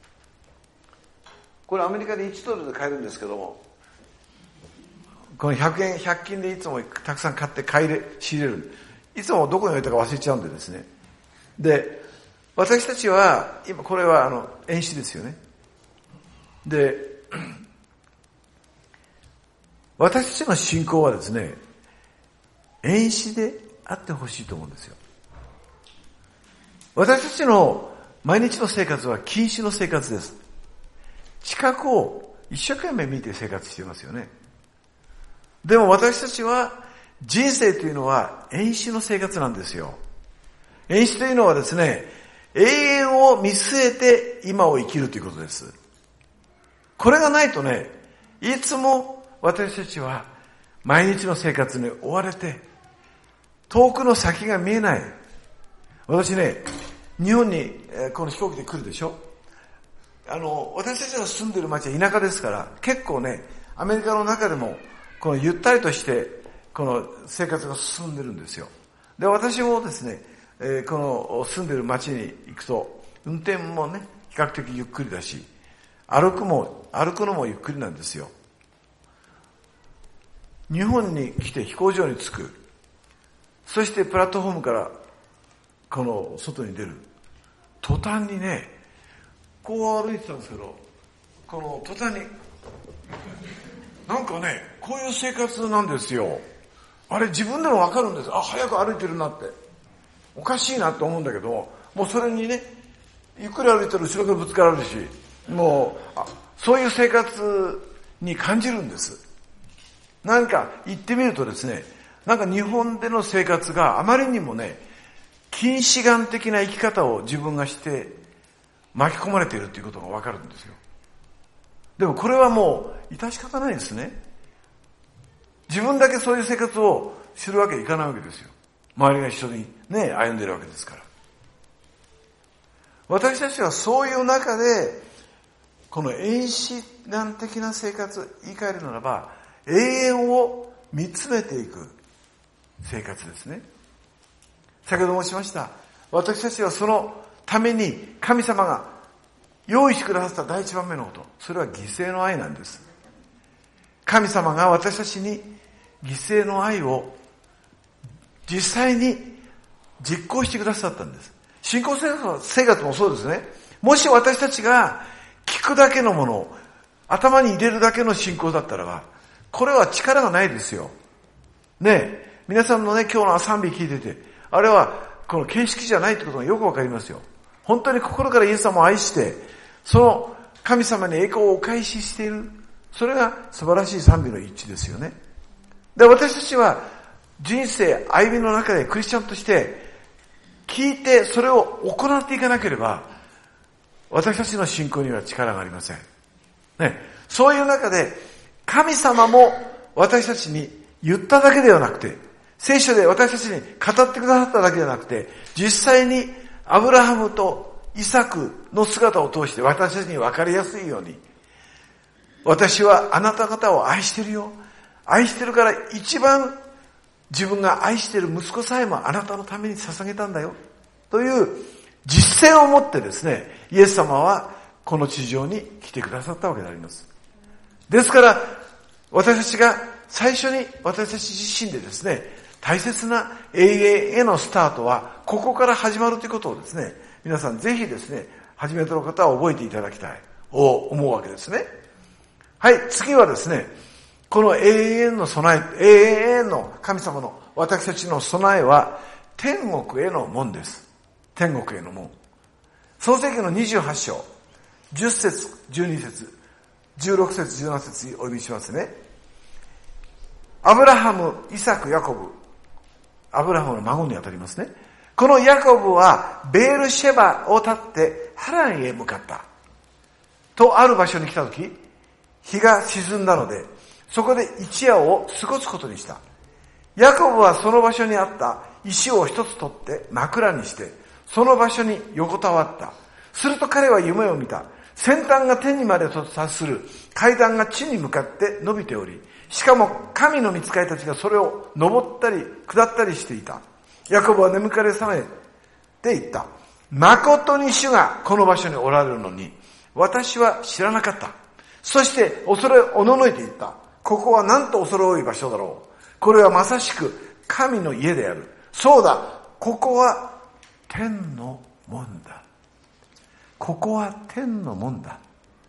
B: これアメリカでいちドルで買えるんですけども、このひゃくえん、ひゃく均でいつもたくさん買って買い入れ、仕入れる。いつもどこに置いたか忘れちゃうんでですね。で、私たちは、今これはあの、遠視ですよね。で、私たちの信仰はですね、遠視であってほしいと思うんですよ。私たちの毎日の生活は近視の生活です。近くを一生懸命見て生活していますよね。でも私たちは人生というのは遠視の生活なんですよ。遠視というのはですね、永遠を見据えて今を生きるということです。これがないとね、いつも私たちは毎日の生活に追われて遠くの先が見えない。私ね、日本にこの飛行機で来るでしょ。あの、私たちが住んでる町は田舎ですから、結構ね、アメリカの中でもこのゆったりとしてこの生活が進んでるんですよ。で、私もですね、えー、この住んでる町に行くと運転もね、比較的ゆっくりだし、歩くも歩くのもゆっくりなんですよ。日本に来て飛行場に着く。そしてプラットフォームからこの外に出る。途端にね、こう歩いてたんですけど、この途端に、なんかね、こういう生活なんですよ。あれ自分でもわかるんです。あ、早く歩いてるなって。おかしいなって思うんだけど、もうそれにね、ゆっくり歩いてる後ろでぶつかられるし、もう、あ、そういう生活に感じるんです。何か言ってみるとですね、なんか日本での生活があまりにもね、近視眼的な生き方を自分がして巻き込まれているということがわかるんですよ。でもこれはもう致し方ないですね。自分だけそういう生活をするわけにいかないわけですよ。周りが一緒にね、歩んでるわけですから。私たちはそういう中で、この遠視眼的な生活、言い換えるならば、永遠を見つめていく生活ですね。先ほど申しました。私たちはそのために神様が用意してくださった第一番目のこと。それは犠牲の愛なんです。神様が私たちに犠牲の愛を実際に実行してくださったんです。信仰生活もそうですね。もし私たちが聞くだけのものを頭に入れるだけの信仰だったらば、これは力がないですよ。ねえ、皆さんのね、今日の賛美聞いてて、あれはこの形式じゃないってことがよくわかりますよ。本当に心からイエス様を愛して、その神様に栄光をお返ししているそれが素晴らしい賛美の一致ですよね。で、私たちは人生、歩みの中でクリスチャンとして聞いてそれを行っていかなければ、私たちの信仰には力がありません。ね、そういう中で神様も私たちに言っただけではなくて、聖書で私たちに語ってくださっただけではなくて、実際にアブラハムとイサクの姿を通して私たちに分かりやすいように、私はあなた方を愛してるよ。愛してるから一番自分が愛している息子さえもあなたのために捧げたんだよ。という実践を持ってですね、イエス様はこの地上に来てくださったわけであります。ですから、私たちが最初に私たち自身でですね、大切な永遠へのスタートはここから始まるということをですね、皆さんぜひですね、初めての方は覚えていただきたいと思うわけですね。はい、次はですね、この永遠の備え、永遠への神様の私たちの備えは天国への門です。天国への門。創世記のにじゅうはち章、じゅっ節、じゅうに節、じゅうろく節、じゅうなな節お読みしますね。アブラハム、イサク、ヤコブ。アブラハムの孫にあたりますね。このヤコブはベールシェバを立ってハランへ向かった。とある場所に来たとき、日が沈んだので、そこで一夜を過ごすことにした。ヤコブはその場所にあった石を一つ取って枕にして、その場所に横たわった。すると彼は夢を見た。先端が天にまでと達する階段が地に向かって伸びており、しかも神の御使いたちがそれを登ったり下ったりしていた。ヤコブは眠かれ覚めて言った。誠に主がこの場所におられるのに、私は知らなかった。そして恐れおののいて言った。ここはなんと恐れ多い場所だろう。これはまさしく神の家である。そうだ、ここは天の門だ。ここは天の門だ。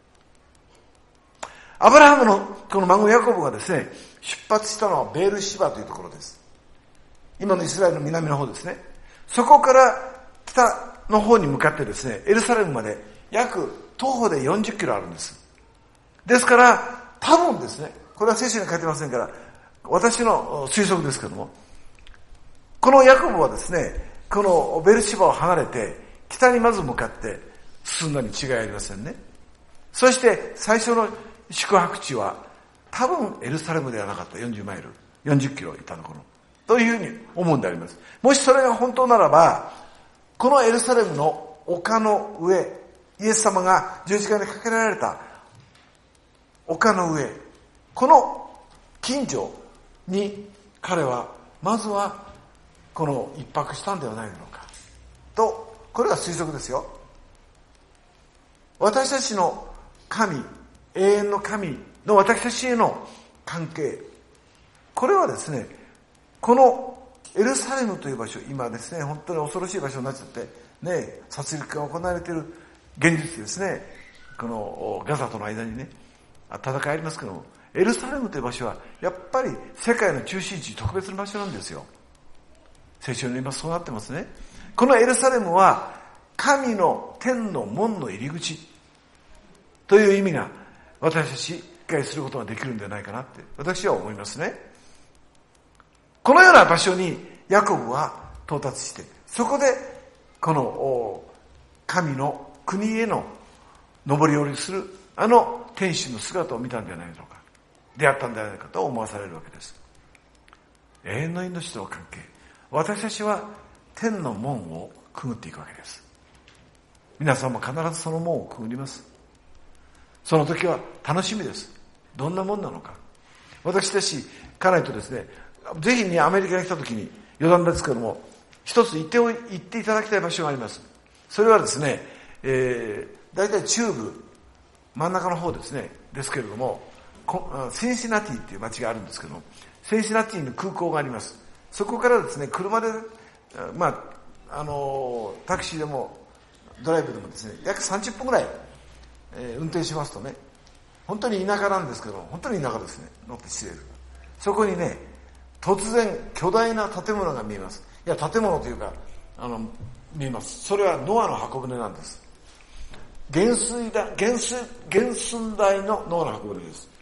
B: アブラハムのこの孫ヤコブがですね、出発したのはベールシバというところです。今のイスラエルの南の方ですね。そこから北の方に向かってですね、エルサレムまで約徒歩でよんじゅっキロあるんです。ですから、多分ですね、これは聖書に書いてませんから、私の推測ですけども、このヤコブはですね、このベルシバを離れて、北にまず向かって進んだに違いありませんね。そして最初の宿泊地は、多分エルサレムではなかった。よんじゅうマイル、よんじゅっキロいたのかなというふうに思うんであります。もしそれが本当ならば、このエルサレムの丘の上、イエス様が十字架にかけられた丘の上、この近所に彼はまずはこの一泊したんではないのかと、これは推測ですよ。私たちの神、永遠の神の私たちへの関係、これはですね、このエルサレムという場所、今ですね、本当に恐ろしい場所になっちゃってね、殺戮が行われている現実ですね。このガザとの間にね、戦いありますけども、エルサレムという場所はやっぱり世界の中心地、特別な場所なんですよ。聖書に今そうなってますね。このエルサレムは神の天の門の入り口という意味が私たち理解することができるんじゃないかなって私は思いますね。このような場所にヤコブは到達して、そこでこの神の国への上り下りするあの天使の姿を見たんじゃないのか、出会ったんじゃないかと思わされるわけです。永遠の命との関係、私たちは天の門をくぐっていくわけです。皆さんも必ずその門をくぐります。その時は楽しみです。どんなもんなのか。私たち家内とですね、ぜひにアメリカに来た時に余談ですけども、一つ行っておい、行っていただきたい場所があります。それはですね、えー、大体中部真ん中の方ですね、ですけれども、センシナティっていう街があるんですけども、センシナティに空港があります。そこからですね、車で、まあ、あの、タクシーでもドライブでもですね、約さんじゅっぷんぐらい、えー、運転しますとね、本当に田舎なんですけども、本当に田舎ですね、乗って知れる。そこにね、突然巨大な建物が見えます。いや、建物というか、あの、見えます。それはノアの箱舟なんです。原水だ、原水、原寸大のノアの箱舟です。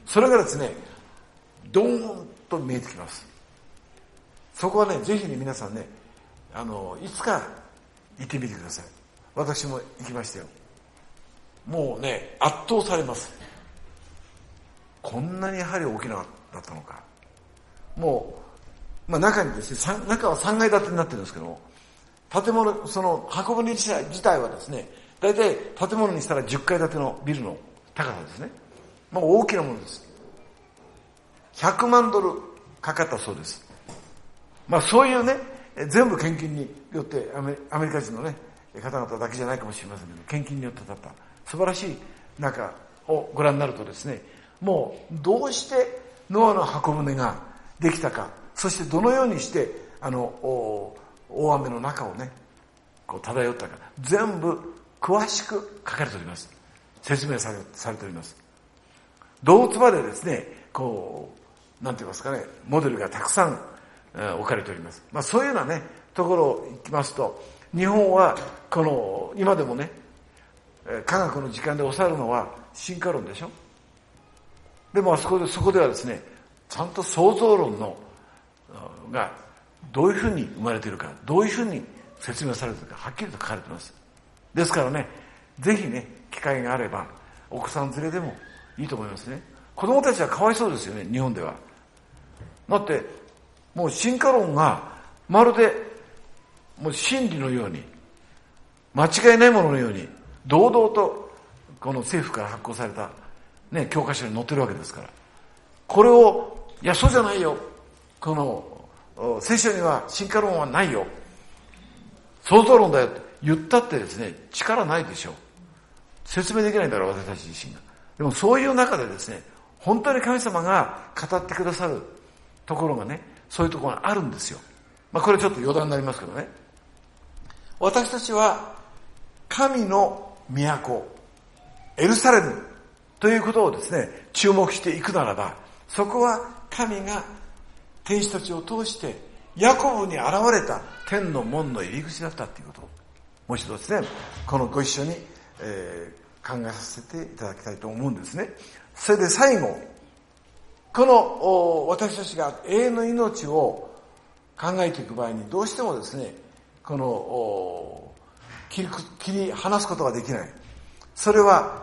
B: それがですね、ドーンと見えてきます。そこはね、ぜひね、皆さんね、あの、いつか行ってみてください。私も行きましたよ。もうね、圧倒されます。こんなにやはり大きなだったのか。もう、まあ中にですね、中はさんがい建てになってるんですけども、建物、その箱舟自体自体はですね、大体建物にしたらじゅっかい建てのビルの高さですね。まあ大きなものです。ひゃくまんドルかかったそうです。まあそういうね、全部献金によってアメ、アメリカ人のね、方々だけじゃないかもしれませんけど、献金によって建った素晴らしい中をご覧になるとですね、もうどうしてノアの箱舟ができたか、そしてどのようにしてあの大雨の中をね、こう漂ったか、全部詳しく書かれております。説明され、されております。動物までですね、こう、なんて言いますかね、モデルがたくさん、えー、置かれております。まあそういうようなね、ところを行きますと、日本はこの、今でもね、科学の時間で教わるのは進化論でしょ。でもあそこで、そこではですね、ちゃんと創造論の、がどういうふうに生まれているか、どういうふうに説明されているか、はっきりと書かれています。ですからね、ぜひね、機会があれば、お子さん連れでもいいと思いますね。子供たちはかわいそうですよね、日本では。だって、もう進化論が、まるで、もう真理のように、間違いないもののように、堂々と、この政府から発行された、ね、教科書に載ってるわけですから。これを、いや、そうじゃないよ。この、聖書には進化論はないよ。創造論だよって言ったってですね、力ないでしょう。説明できないんだろう、私たち自身が。でもそういう中でですね、本当に神様が語ってくださるところがね、そういうところがあるんですよ。まあこれちょっと余談になりますけどね。私たちは神の都、エルサレムということをですね、注目していくならば、そこは神が天使たちを通してヤコブに現れた天の門の入り口だったということを、もう一度ですね、このご一緒に、えー、考えさせていただきたいと思うんですね。それで最後、この私たちが永遠の命を考えていく場合にどうしてもですね、この切り、切り離すことができない。それは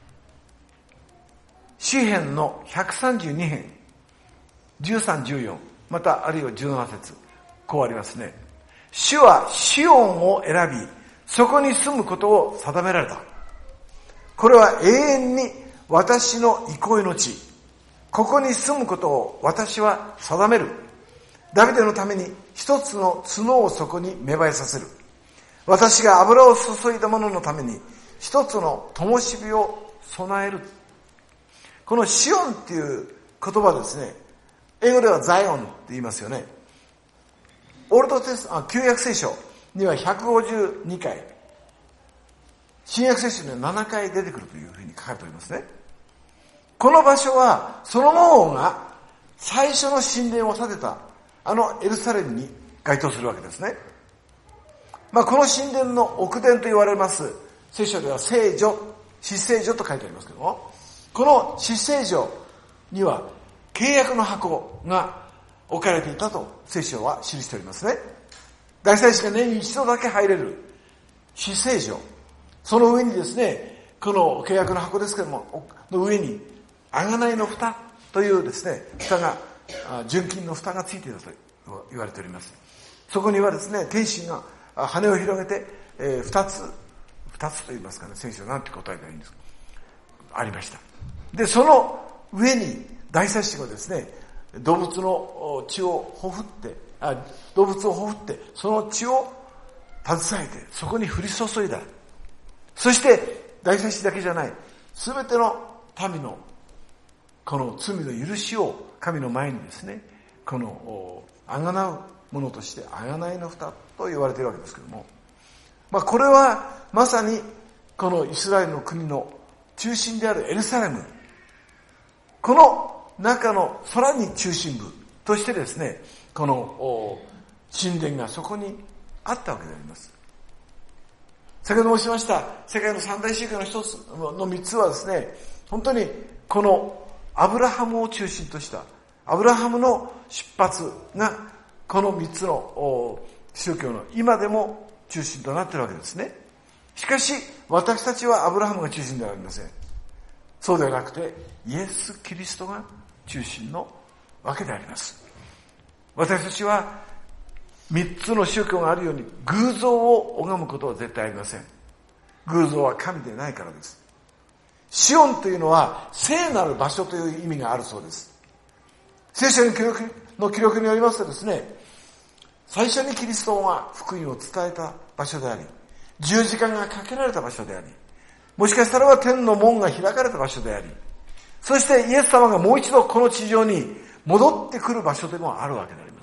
B: 詩編のひゃくさんじゅうにへん、じゅうさん、じゅうよん、またあるいはじゅうなな節、こうありますね。主はシオンを選び、そこに住むことを定められた。これは永遠に私の憩いの地、ここに住むことを私は定める。ダビデのために一つの角をそこに芽生えさせる。私が油を注いだ者のために一つの灯火を備える。このシオンっていう言葉ですね、英語ではザイオンって言いますよね。オールドテスト、あ、旧約聖書にはひゃくごじゅうにかい、新約聖書にはななかい出てくるというふうに書かれておりますね。この場所はソロモン王が最初の神殿を建てたあのエルサレムに該当するわけですね。まあこの神殿の奥殿と言われます聖書では聖女、至聖所と書いてありますけども、この至聖所には契約の箱が置かれていたと聖書は記しておりますね。大祭司が年に一度だけ入れる至聖所、その上にですね、この契約の箱ですけども、の上に贖いの蓋というですね、蓋が、純金の蓋がついていたと言われております。そこにはですね、天使が羽を広げて、えー、二つ、二つと言いますかね、聖書なんて答えたらいいんですか、ありました。で、その上に大祭司がですね、動物の血をほふって、あ、動物をほふって、その血を携えて、そこに降り注いだ。そして、大祭司だけじゃない、すべての民の、この罪の許しを神の前にですね、この、あがなうものとして、あがないの蓋と言われているわけですけども、まあこれは、まさに、このイスラエルの国の中心であるエルサレム、この中のさらに中心部としてですね、この神殿がそこにあったわけであります。先ほど申しました世界の三大宗教の一つの三つはですね、本当にこのアブラハムを中心とした、アブラハムの出発が、この三つの宗教の今でも中心となっているわけですね。しかし、私たちはアブラハムが中心ではありません。そうではなくて、イエス・キリストが中心のわけであります。私たちは、三つの宗教があるように、偶像を拝むことは絶対ありません。偶像は神でないからです。シオンというのは、聖なる場所という意味があるそうです。聖書の記録の記録によりますとですね、最初にキリストが福音を伝えた場所であり、十字架がかけられた場所であり、もしかしたらは天の門が開かれた場所であり、そしてイエス様がもう一度この地上に戻ってくる場所でもあるわけであります。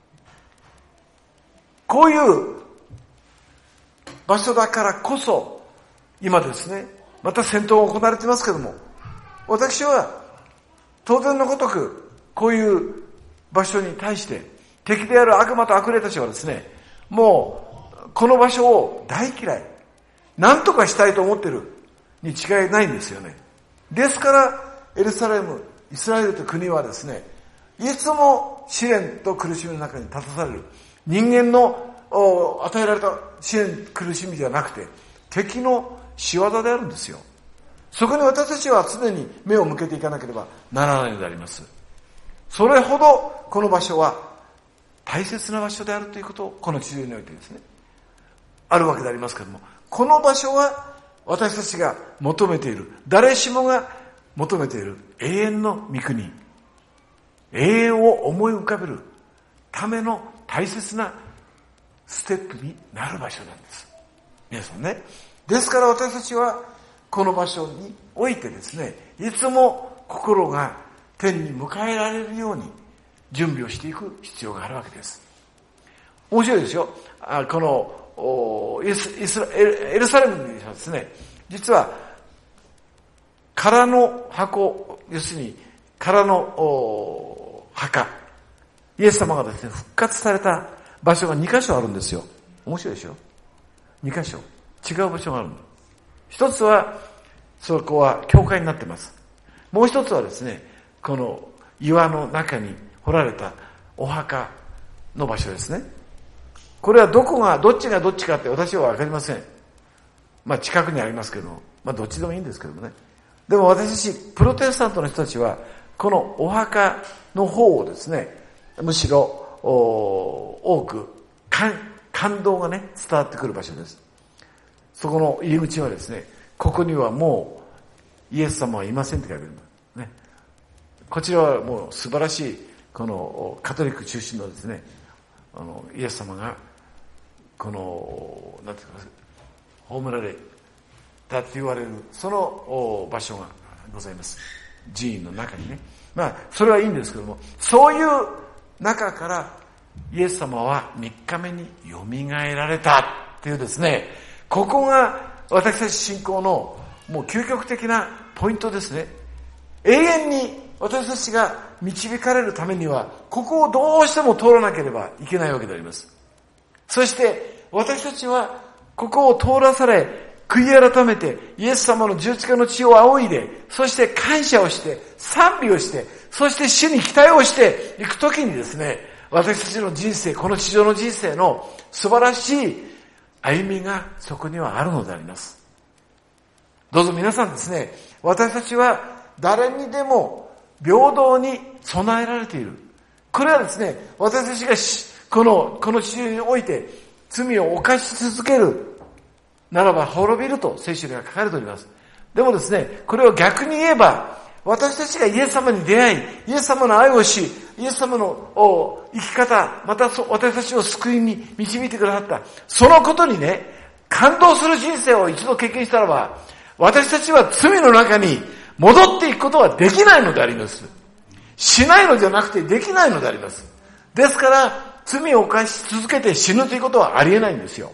B: こういう場所だからこそ、今ですね、また戦闘が行われていますけども、私は当然のごとく、こういう場所に対して、敵である悪魔と悪霊たちはですね、もう、この場所を大嫌い、何とかしたいと思っているに違いないんですよね。ですから、エルサレム、イスラエルという国はですね、いつも試練と苦しみの中に立たされる。人間の与えられた試練、苦しみではなくて、敵の仕業であるんですよ。そこに私たちは常に目を向けていかなければならないのであります。それほどこの場所は大切な場所であるということをこの地上においてですね、あるわけでありますけれども、この場所は私たちが求めている、誰しもが求めている永遠の御国、永遠を思い浮かべるための大切なステップになる場所なんです。皆さんね。ですから私たちはこの場所においてですね、いつも心が天に迎えられるように準備をしていく必要があるわけです。面白いですよ。あこのイスイスラエルサレムにはですね、実は空の箱、要するに空の墓、イエス様がですね、復活された場所がにかしょあるんですよ。面白いでしょ。にかしょ。違う場所があるの。一つは、そこは教会になってます。もう一つはですね、この岩の中に掘られたお墓の場所ですね。これはどこが、どっちがどっちかって私はわかりません。まあ近くにありますけど、まあどっちでもいいんですけどもね。でも私たち、プロテスタントの人たちは、このお墓の方をですね、むしろ、多く感、感動がね、伝わってくる場所です。そこの入り口はですね、ここにはもうイエス様はいませんって書いてあるんだ。ね。こちらはもう素晴らしい、このカトリック中心のですね、あの、イエス様が、この、なんていうか、葬られたって言われる、その場所がございます。寺院の中にね。まあ、それはいいんですけども、そういう中からイエス様はみっかめに蘇られたっていうですね、ここが私たち信仰のもう究極的なポイントですね。永遠に私たちが導かれるためには、ここをどうしても通らなければいけないわけであります。そして私たちはここを通らされ、悔い改めてイエス様の十字架の血を仰いで、そして感謝をして、賛美をして、そして主に期待をしていくときにですね、私たちの人生、この地上の人生の素晴らしい歩みがそこにはあるのであります。どうぞ皆さんですね、私たちは誰にでも平等に備えられている。これはですね、私たちがこの、この地上において罪を犯し続けるならば滅びると聖書には書かれております。でもですね、これを逆に言えば、私たちがイエス様に出会い、イエス様の愛をし、イエス様の生き方、また私たちを救いに導いてくださった、そのことにね、感動する人生を一度経験したらば、私たちは罪の中に戻っていくことはできないのであります。しないのじゃなくてできないのであります。ですから、罪を犯し続けて死ぬということはありえないんですよ。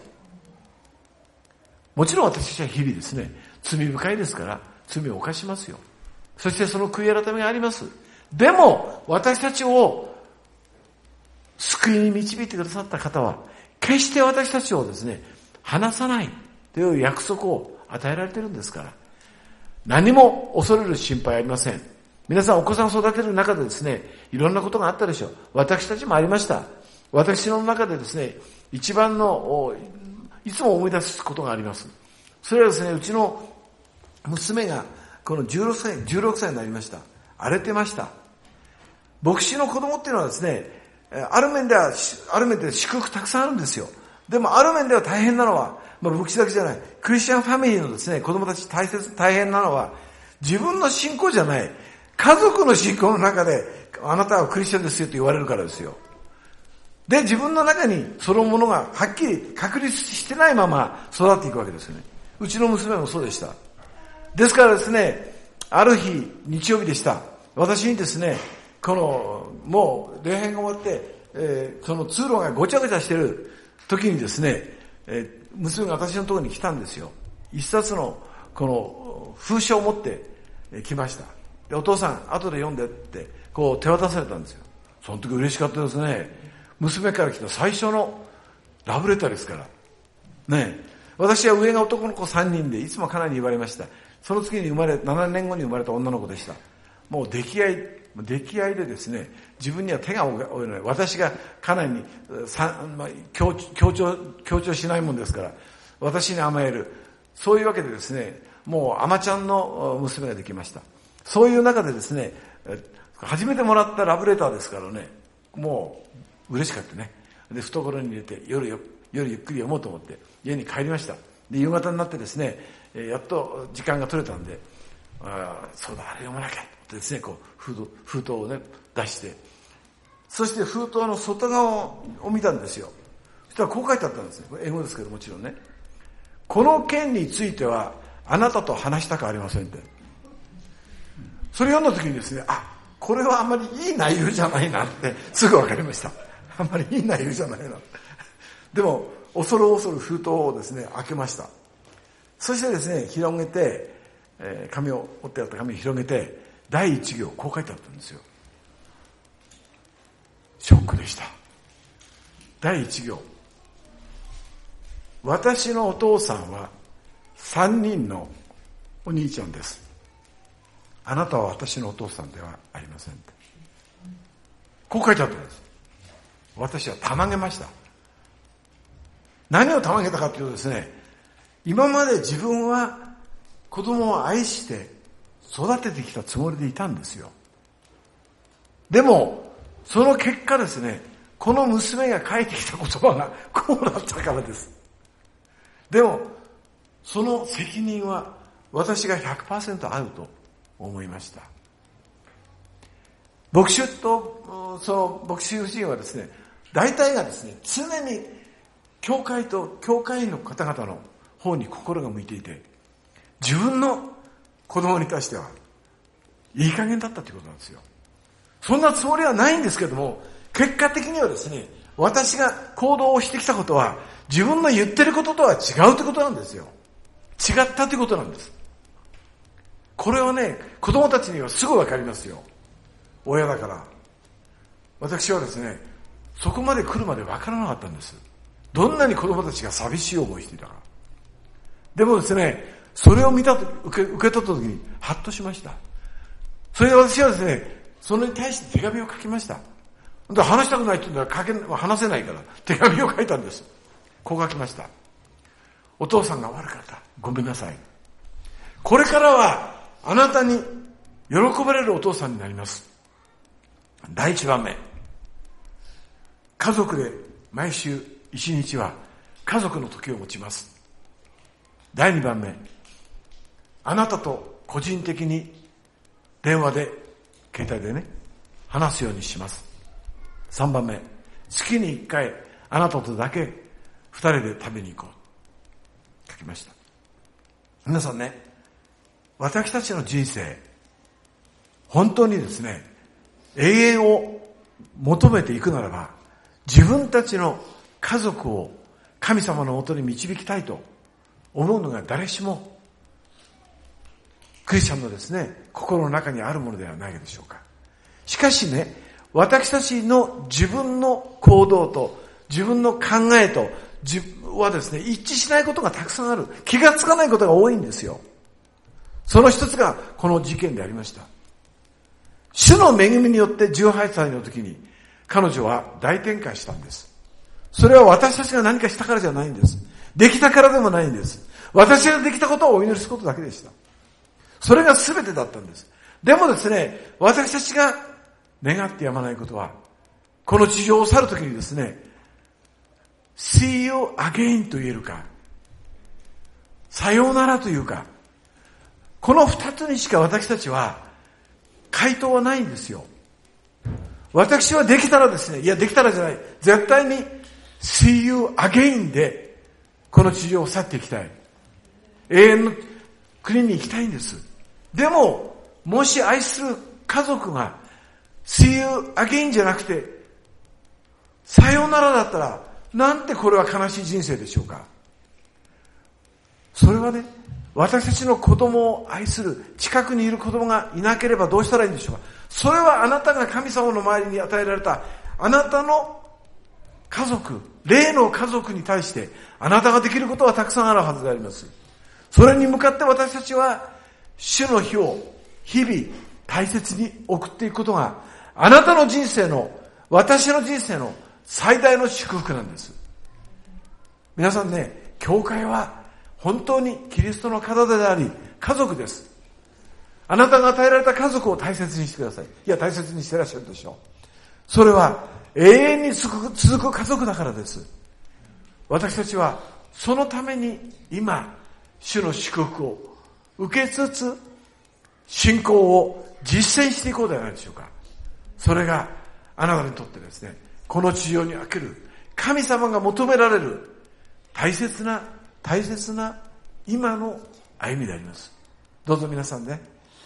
B: もちろん私たちは日々ですね、罪深いですから、罪を犯しますよ。そしてその悔い改めがあります。でも、私たちを救いに導いてくださった方は、決して私たちをですね、離さないという約束を与えられているんですから、何も恐れる心配ありません。 皆さんお子さんを育てる中でですね、いろんなことがあったでしょう。私たちもありました。私の中でですね、一番の、いつも思い出すことがあります。それはですね、うちの娘がこのじゅうろくさい、じゅうろくさいになりました。荒れてました。牧師の子供っていうのはですね、ある面では、ある面で祝福たくさんあるんですよ。でもある面では大変なのは、まあ、牧師だけじゃない、クリスチャンファミリーのですね、子供たち大切、大変なのは、自分の信仰じゃない、家族の信仰の中で、あなたはクリスチャンですよと言われるからですよ。で、自分の中にそのものがはっきり確立してないまま育っていくわけですよね。うちの娘もそうでした。ですからですね、ある日、日曜日でした。私にですね、この、もう礼拝が終わって、えー、その通路がごちゃごちゃしてる時にですね、えー、娘が私のところに来たんですよ。一冊の、この、封書を持って、えー、来ました。で、お父さん、後で読んでって、こう手渡されたんですよ。その時嬉しかったですね。娘から来た最初のラブレターですから。ねえ。私は上が男の子さんにんで、いつもかなり言われました。その次に生まれ、ななねんごに生まれた女の子でした。もう溺愛、溺愛でですね、自分には手が負えない。私がかなりに、まあ、強強調、強調しないもんですから、私に甘える。そういうわけでですね、もう甘ちゃんの娘ができました。そういう中でですね、初めてもらったラブレターですからね、もう嬉しかったね。で、懐に入れて夜よ、夜ゆっくり読もうと思って家に帰りました。で、夕方になってですね、やっと時間が取れたんで、ああ、そうだ、あれ読まなきゃってですね、こう封筒、封筒をね、出して、そして封筒の外側を見たんですよ。そしたらこう書いてあったんですね。英語ですけどもちろんね。この件についてはあなたと話したくありませんって。それ読んだ時にですね、あ、これはあんまりいい内容じゃないなってすぐ分かりました。あんまりいい内容じゃないな。でも恐る恐る封筒をですね開けました。そしてですね広げて、えー、紙を折ってあった紙を広げて第一行こう書いてあったんですよ。ショックでした。第一行。私のお父さんは三人のお兄ちゃんです。あなたは私のお父さんではありません。こう書いてあったんです。私はたまげました。何をたまげたかというとですね、今まで自分は子供を愛して育ててきたつもりでいたんですよ。でも、その結果ですね、この娘が書いてきた言葉がこうなったからです。でも、その責任は私が ひゃくパーセント あると思いました。牧師と、その牧師夫人はですね、大体がですね、常に教会と教会員の方々の方に心が向いていて、自分の子供に対してはいい加減だったということなんですよ。そんなつもりはないんですけども、結果的にはですね、私が行動をしてきたことは自分の言ってることとは違うということなんですよ。違ったということなんです。これはね、子供たちにはすぐわかりますよ。親だから。私はですね、そこまで来るまでわからなかったんです。どんなに子供たちが寂しい思いしていたか。でもですね、それを見たと、受け、受け取った時にハッとしました。それで私はですね、それに対して手紙を書きました。で話したくないって言うのは書け、話せないから手紙を書いたんです。こう書きました。お父さんが悪かった。ごめんなさい。これからはあなたに喜ばれるお父さんになります。第一番目。家族で毎週一日は家族の時を持ちます。第二番目。あなたと個人的に電話で、携帯でね、話すようにします。三番目。月に一回あなたとだけ二人で食べに行こう。書きました。皆さんね、私たちの人生、本当にですね、永遠を求めていくならば、自分たちの家族を神様のもとに導きたいと思うのが誰しもクリスチャンのですね、心の中にあるものではないでしょうか。しかしね、私たちの自分の行動と自分の考えと自分はですね、一致しないことがたくさんある。気がつかないことが多いんですよ。その一つがこの事件でありました。 主の恵みによってじゅうはっさいの時に彼女は大展開したんです。それは私たちが何かしたからじゃないんです。できたからでもないんです。私ができたことをお祈りすることだけでした。それが全てだったんです。でもですね、私たちが願ってやまないことは、この地上を去るときにですね、See you again と言えるか、さようならというか、この二つにしか私たちは回答はないんですよ。私はできたらですね、いやできたらじゃない、絶対に See you again でこの地上を去っていきたい。永遠の国に行きたいんです。でも、もし愛する家族が See you again じゃなくてさようならだったら、なんてこれは悲しい人生でしょうか。それはね、私たちの子供を愛する近くにいる子供がいなければどうしたらいいんでしょうか。それはあなたが神様の周りに与えられたあなたの家族、霊の家族に対してあなたができることはたくさんあるはずであります。それに向かって私たちは主の日を日々大切に送っていくことがあなたの人生の、私の人生の最大の祝福なんです。皆さんね、教会は本当にキリストの体であり家族です。あなたが与えられた家族を大切にしてください。いや、大切にしてらっしゃるでしょう。それは永遠に続く、続く家族だからです。私たちはそのために今主の祝福を受けつつ信仰を実践していこうではないでしょうか。それがあなたにとってですね、この地上における神様が求められる大切な大切な今の歩みであります。どうぞ皆さんね、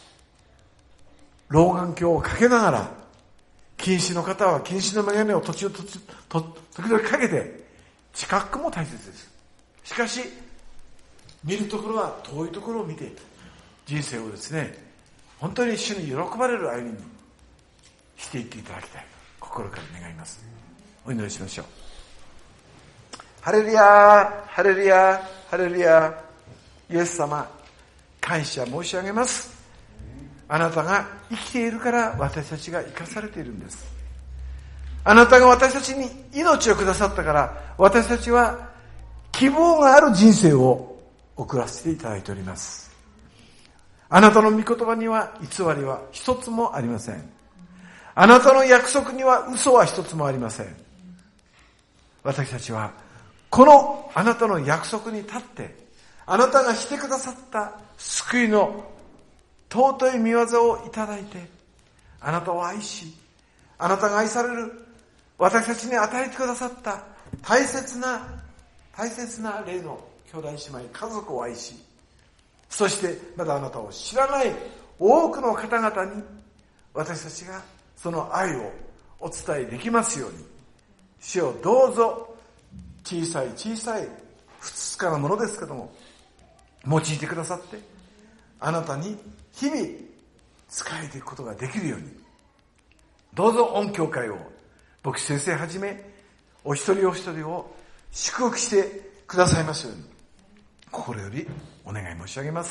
B: 老眼鏡をかけながら、近視の方は近視の眼鏡を途中途中と時々かけて、近くも大切です。しかし見るところは遠いところを見て、人生をですね、本当に主に喜ばれる歩みにしていっていただきたい、心から願います。お祈りしましょう。ハレルヤ、ハレルヤ、ハレルヤ。イエス様、感謝申し上げます。あなたが生きているから私たちが生かされているんです。あなたが私たちに命をくださったから私たちは希望がある人生を送らせていただいております。あなたの御言葉には偽りは一つもありません。あなたの約束には嘘は一つもありません。私たちはこのあなたの約束に立って、あなたがしてくださった救いの尊い御業をいただいて、あなたを愛し、あなたが愛される私たちに与えてくださった大切な大切な霊の兄弟姉妹家族を愛し、そしてまだあなたを知らない多くの方々に私たちがその愛をお伝えできますように、主をどうぞ小さい小さいふつつかなものですけども用いてくださって、あなたに日々仕えていくことができるように、どうぞ御教会を牧師先生はじめお一人お一人を祝福してくださいますように心よりお願い申し上げます。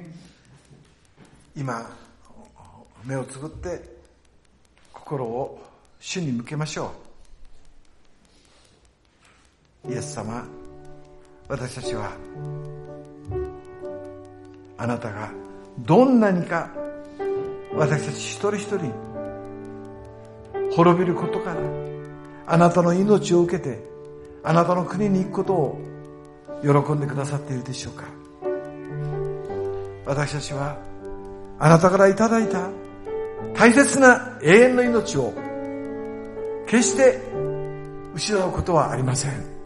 B: 今目をつぶって心を主に向けましょう。イエス様、私たちはあなたがどんなにか私たち一人一人滅びることからあなたの命を受けてあなたの国に行くことを喜んでくださっているでしょうか。私たちはあなたからいただいた大切な永遠の命を決して失うことはありません。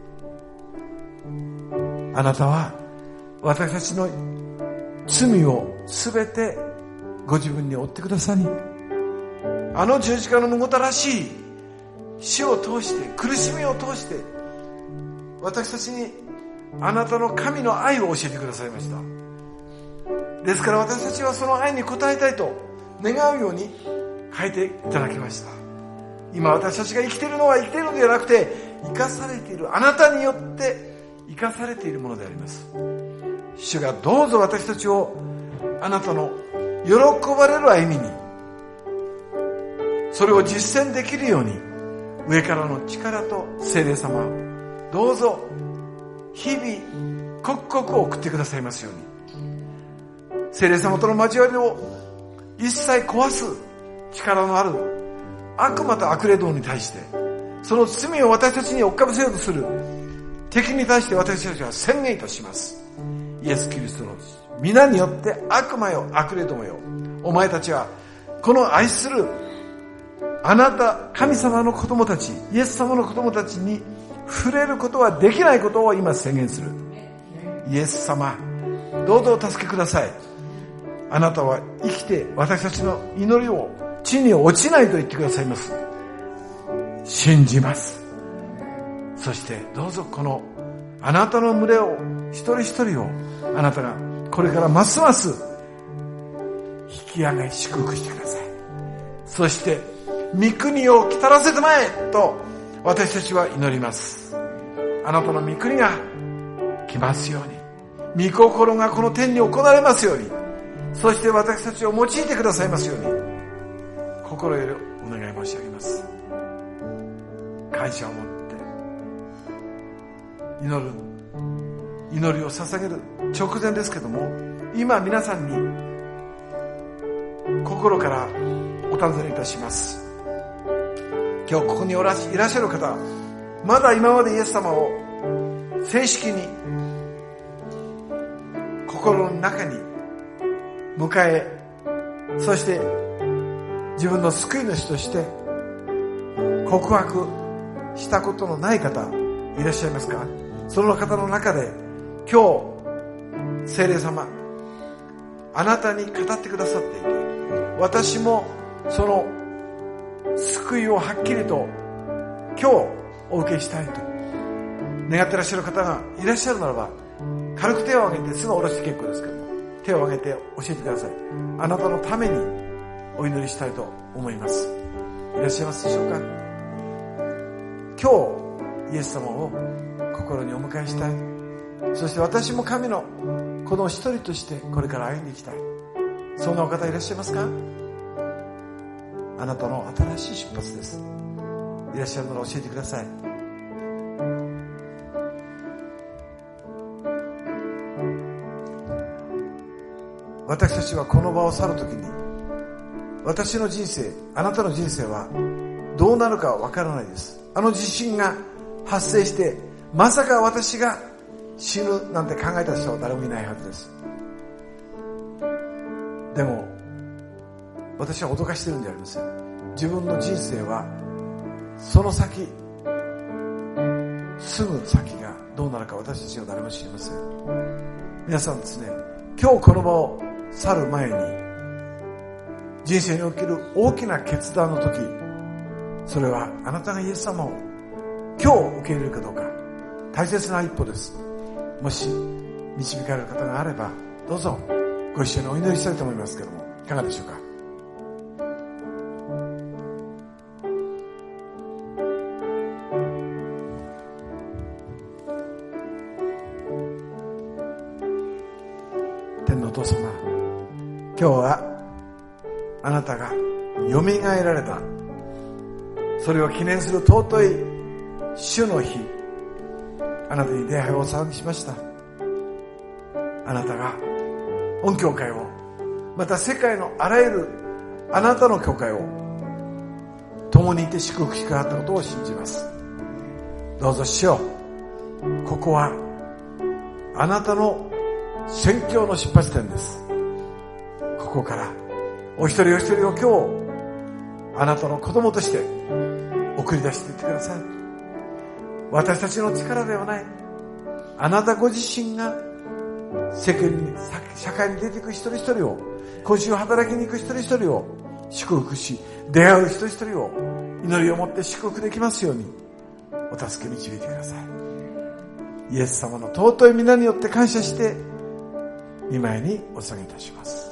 B: あなたは私たちの罪をすべてご自分に負ってくださり、あの十字架のむごたらしい死を通して、苦しみを通して私たちにあなたの神の愛を教えてくださいました。ですから私たちはその愛に応えたいと願うように変えていただきました。今私たちが生きているのは生きているのではなくて、生かされているあなたによって生かされているものであります。主がどうぞ私たちをあなたの喜ばれる歩みにそれを実践できるように、上からの力と聖霊様をどうぞ日々刻々送ってくださいますように、聖霊様との交わりを一切壊す力のある悪魔と悪霊どもに対して、その罪を私たちに追っかぶせようとする敵に対して私たちは宣言いたします。イエス・キリストの皆によって、悪魔よ、悪霊どもよ、お前たちはこの愛するあなた神様の子供たち、イエス様の子供たちに触れることはできないことを今宣言する。イエス様、どうぞお助けください。あなたは生きて私たちの祈りを地に落ちないと言ってくださいます。信じます。そしてどうぞこのあなたの群れを、一人一人をあなたがこれからますます引き上げ祝福してください。そして御国を来たらせてまえと私たちは祈ります。あなたの御国が来ますように、御心がこの天に行われますように、そして私たちを用いてくださいますように、心よりお願い申し上げます。感謝を持って祈る、祈りを捧げる直前ですけども、今皆さんに心からお尋ねいたします。今日ここにおらしいらっしゃる方、まだ今までイエス様を正式に心の中に迎え、そして自分の救い主として告白したことのない方いらっしゃいますか？その方の中で今日聖霊様あなたに語ってくださっていて、私もその救いをはっきりと今日お受けしたいと願ってらっしゃる方がいらっしゃるならば、軽く手を挙げて、すぐ下ろして結構ですけども、手を挙げて教えてください。あなたのためにお祈りしたいと思います。いらっしゃいますでしょうか？今日イエス様を心にお迎えしたい、そして私も神の子の一人としてこれから歩んでいきたい、そんなお方いらっしゃいますか？あなたの新しい出発です。いらっしゃるなら教えてください。私たちはこの場を去るときに、私の人生、あなたの人生はどうなるかわからないです。あの地震が発生してまさか私が死ぬなんて考えた人は誰もいないはずです。でも私は脅かしてるんじゃありません。自分の人生はその先、すぐ先がどうなるか私たちは誰も知りません。皆さんですね、今日この場を去る前に、人生における大きな決断の時、それはあなたがイエス様を今日受け入れるかどうか、大切な一歩です。もし導かれる方があれば、どうぞご一緒にお祈りしたいと思いますけども、いかがでしょうか？天のお父様、今日はあなたがよみがえられた、それを記念する尊い主の日、あなたに出会いをお騒ぎしました。あなたが御教会を、また世界のあらゆるあなたの教会を共にいて祝福してくださったことを信じます。どうぞ主よ、ここはあなたの宣教の出発点です。ここからお一人お一人を今日あなたの子供として送り出していってください。私たちの力ではない、あなたご自身が世間に、社会に出ていく一人一人を、今週働きに行く一人一人を祝福し、出会う一人一人を祈りを持って祝福できますようにお助け導いてください。イエス様の尊い皆によって感謝して御前にお捧げいたします。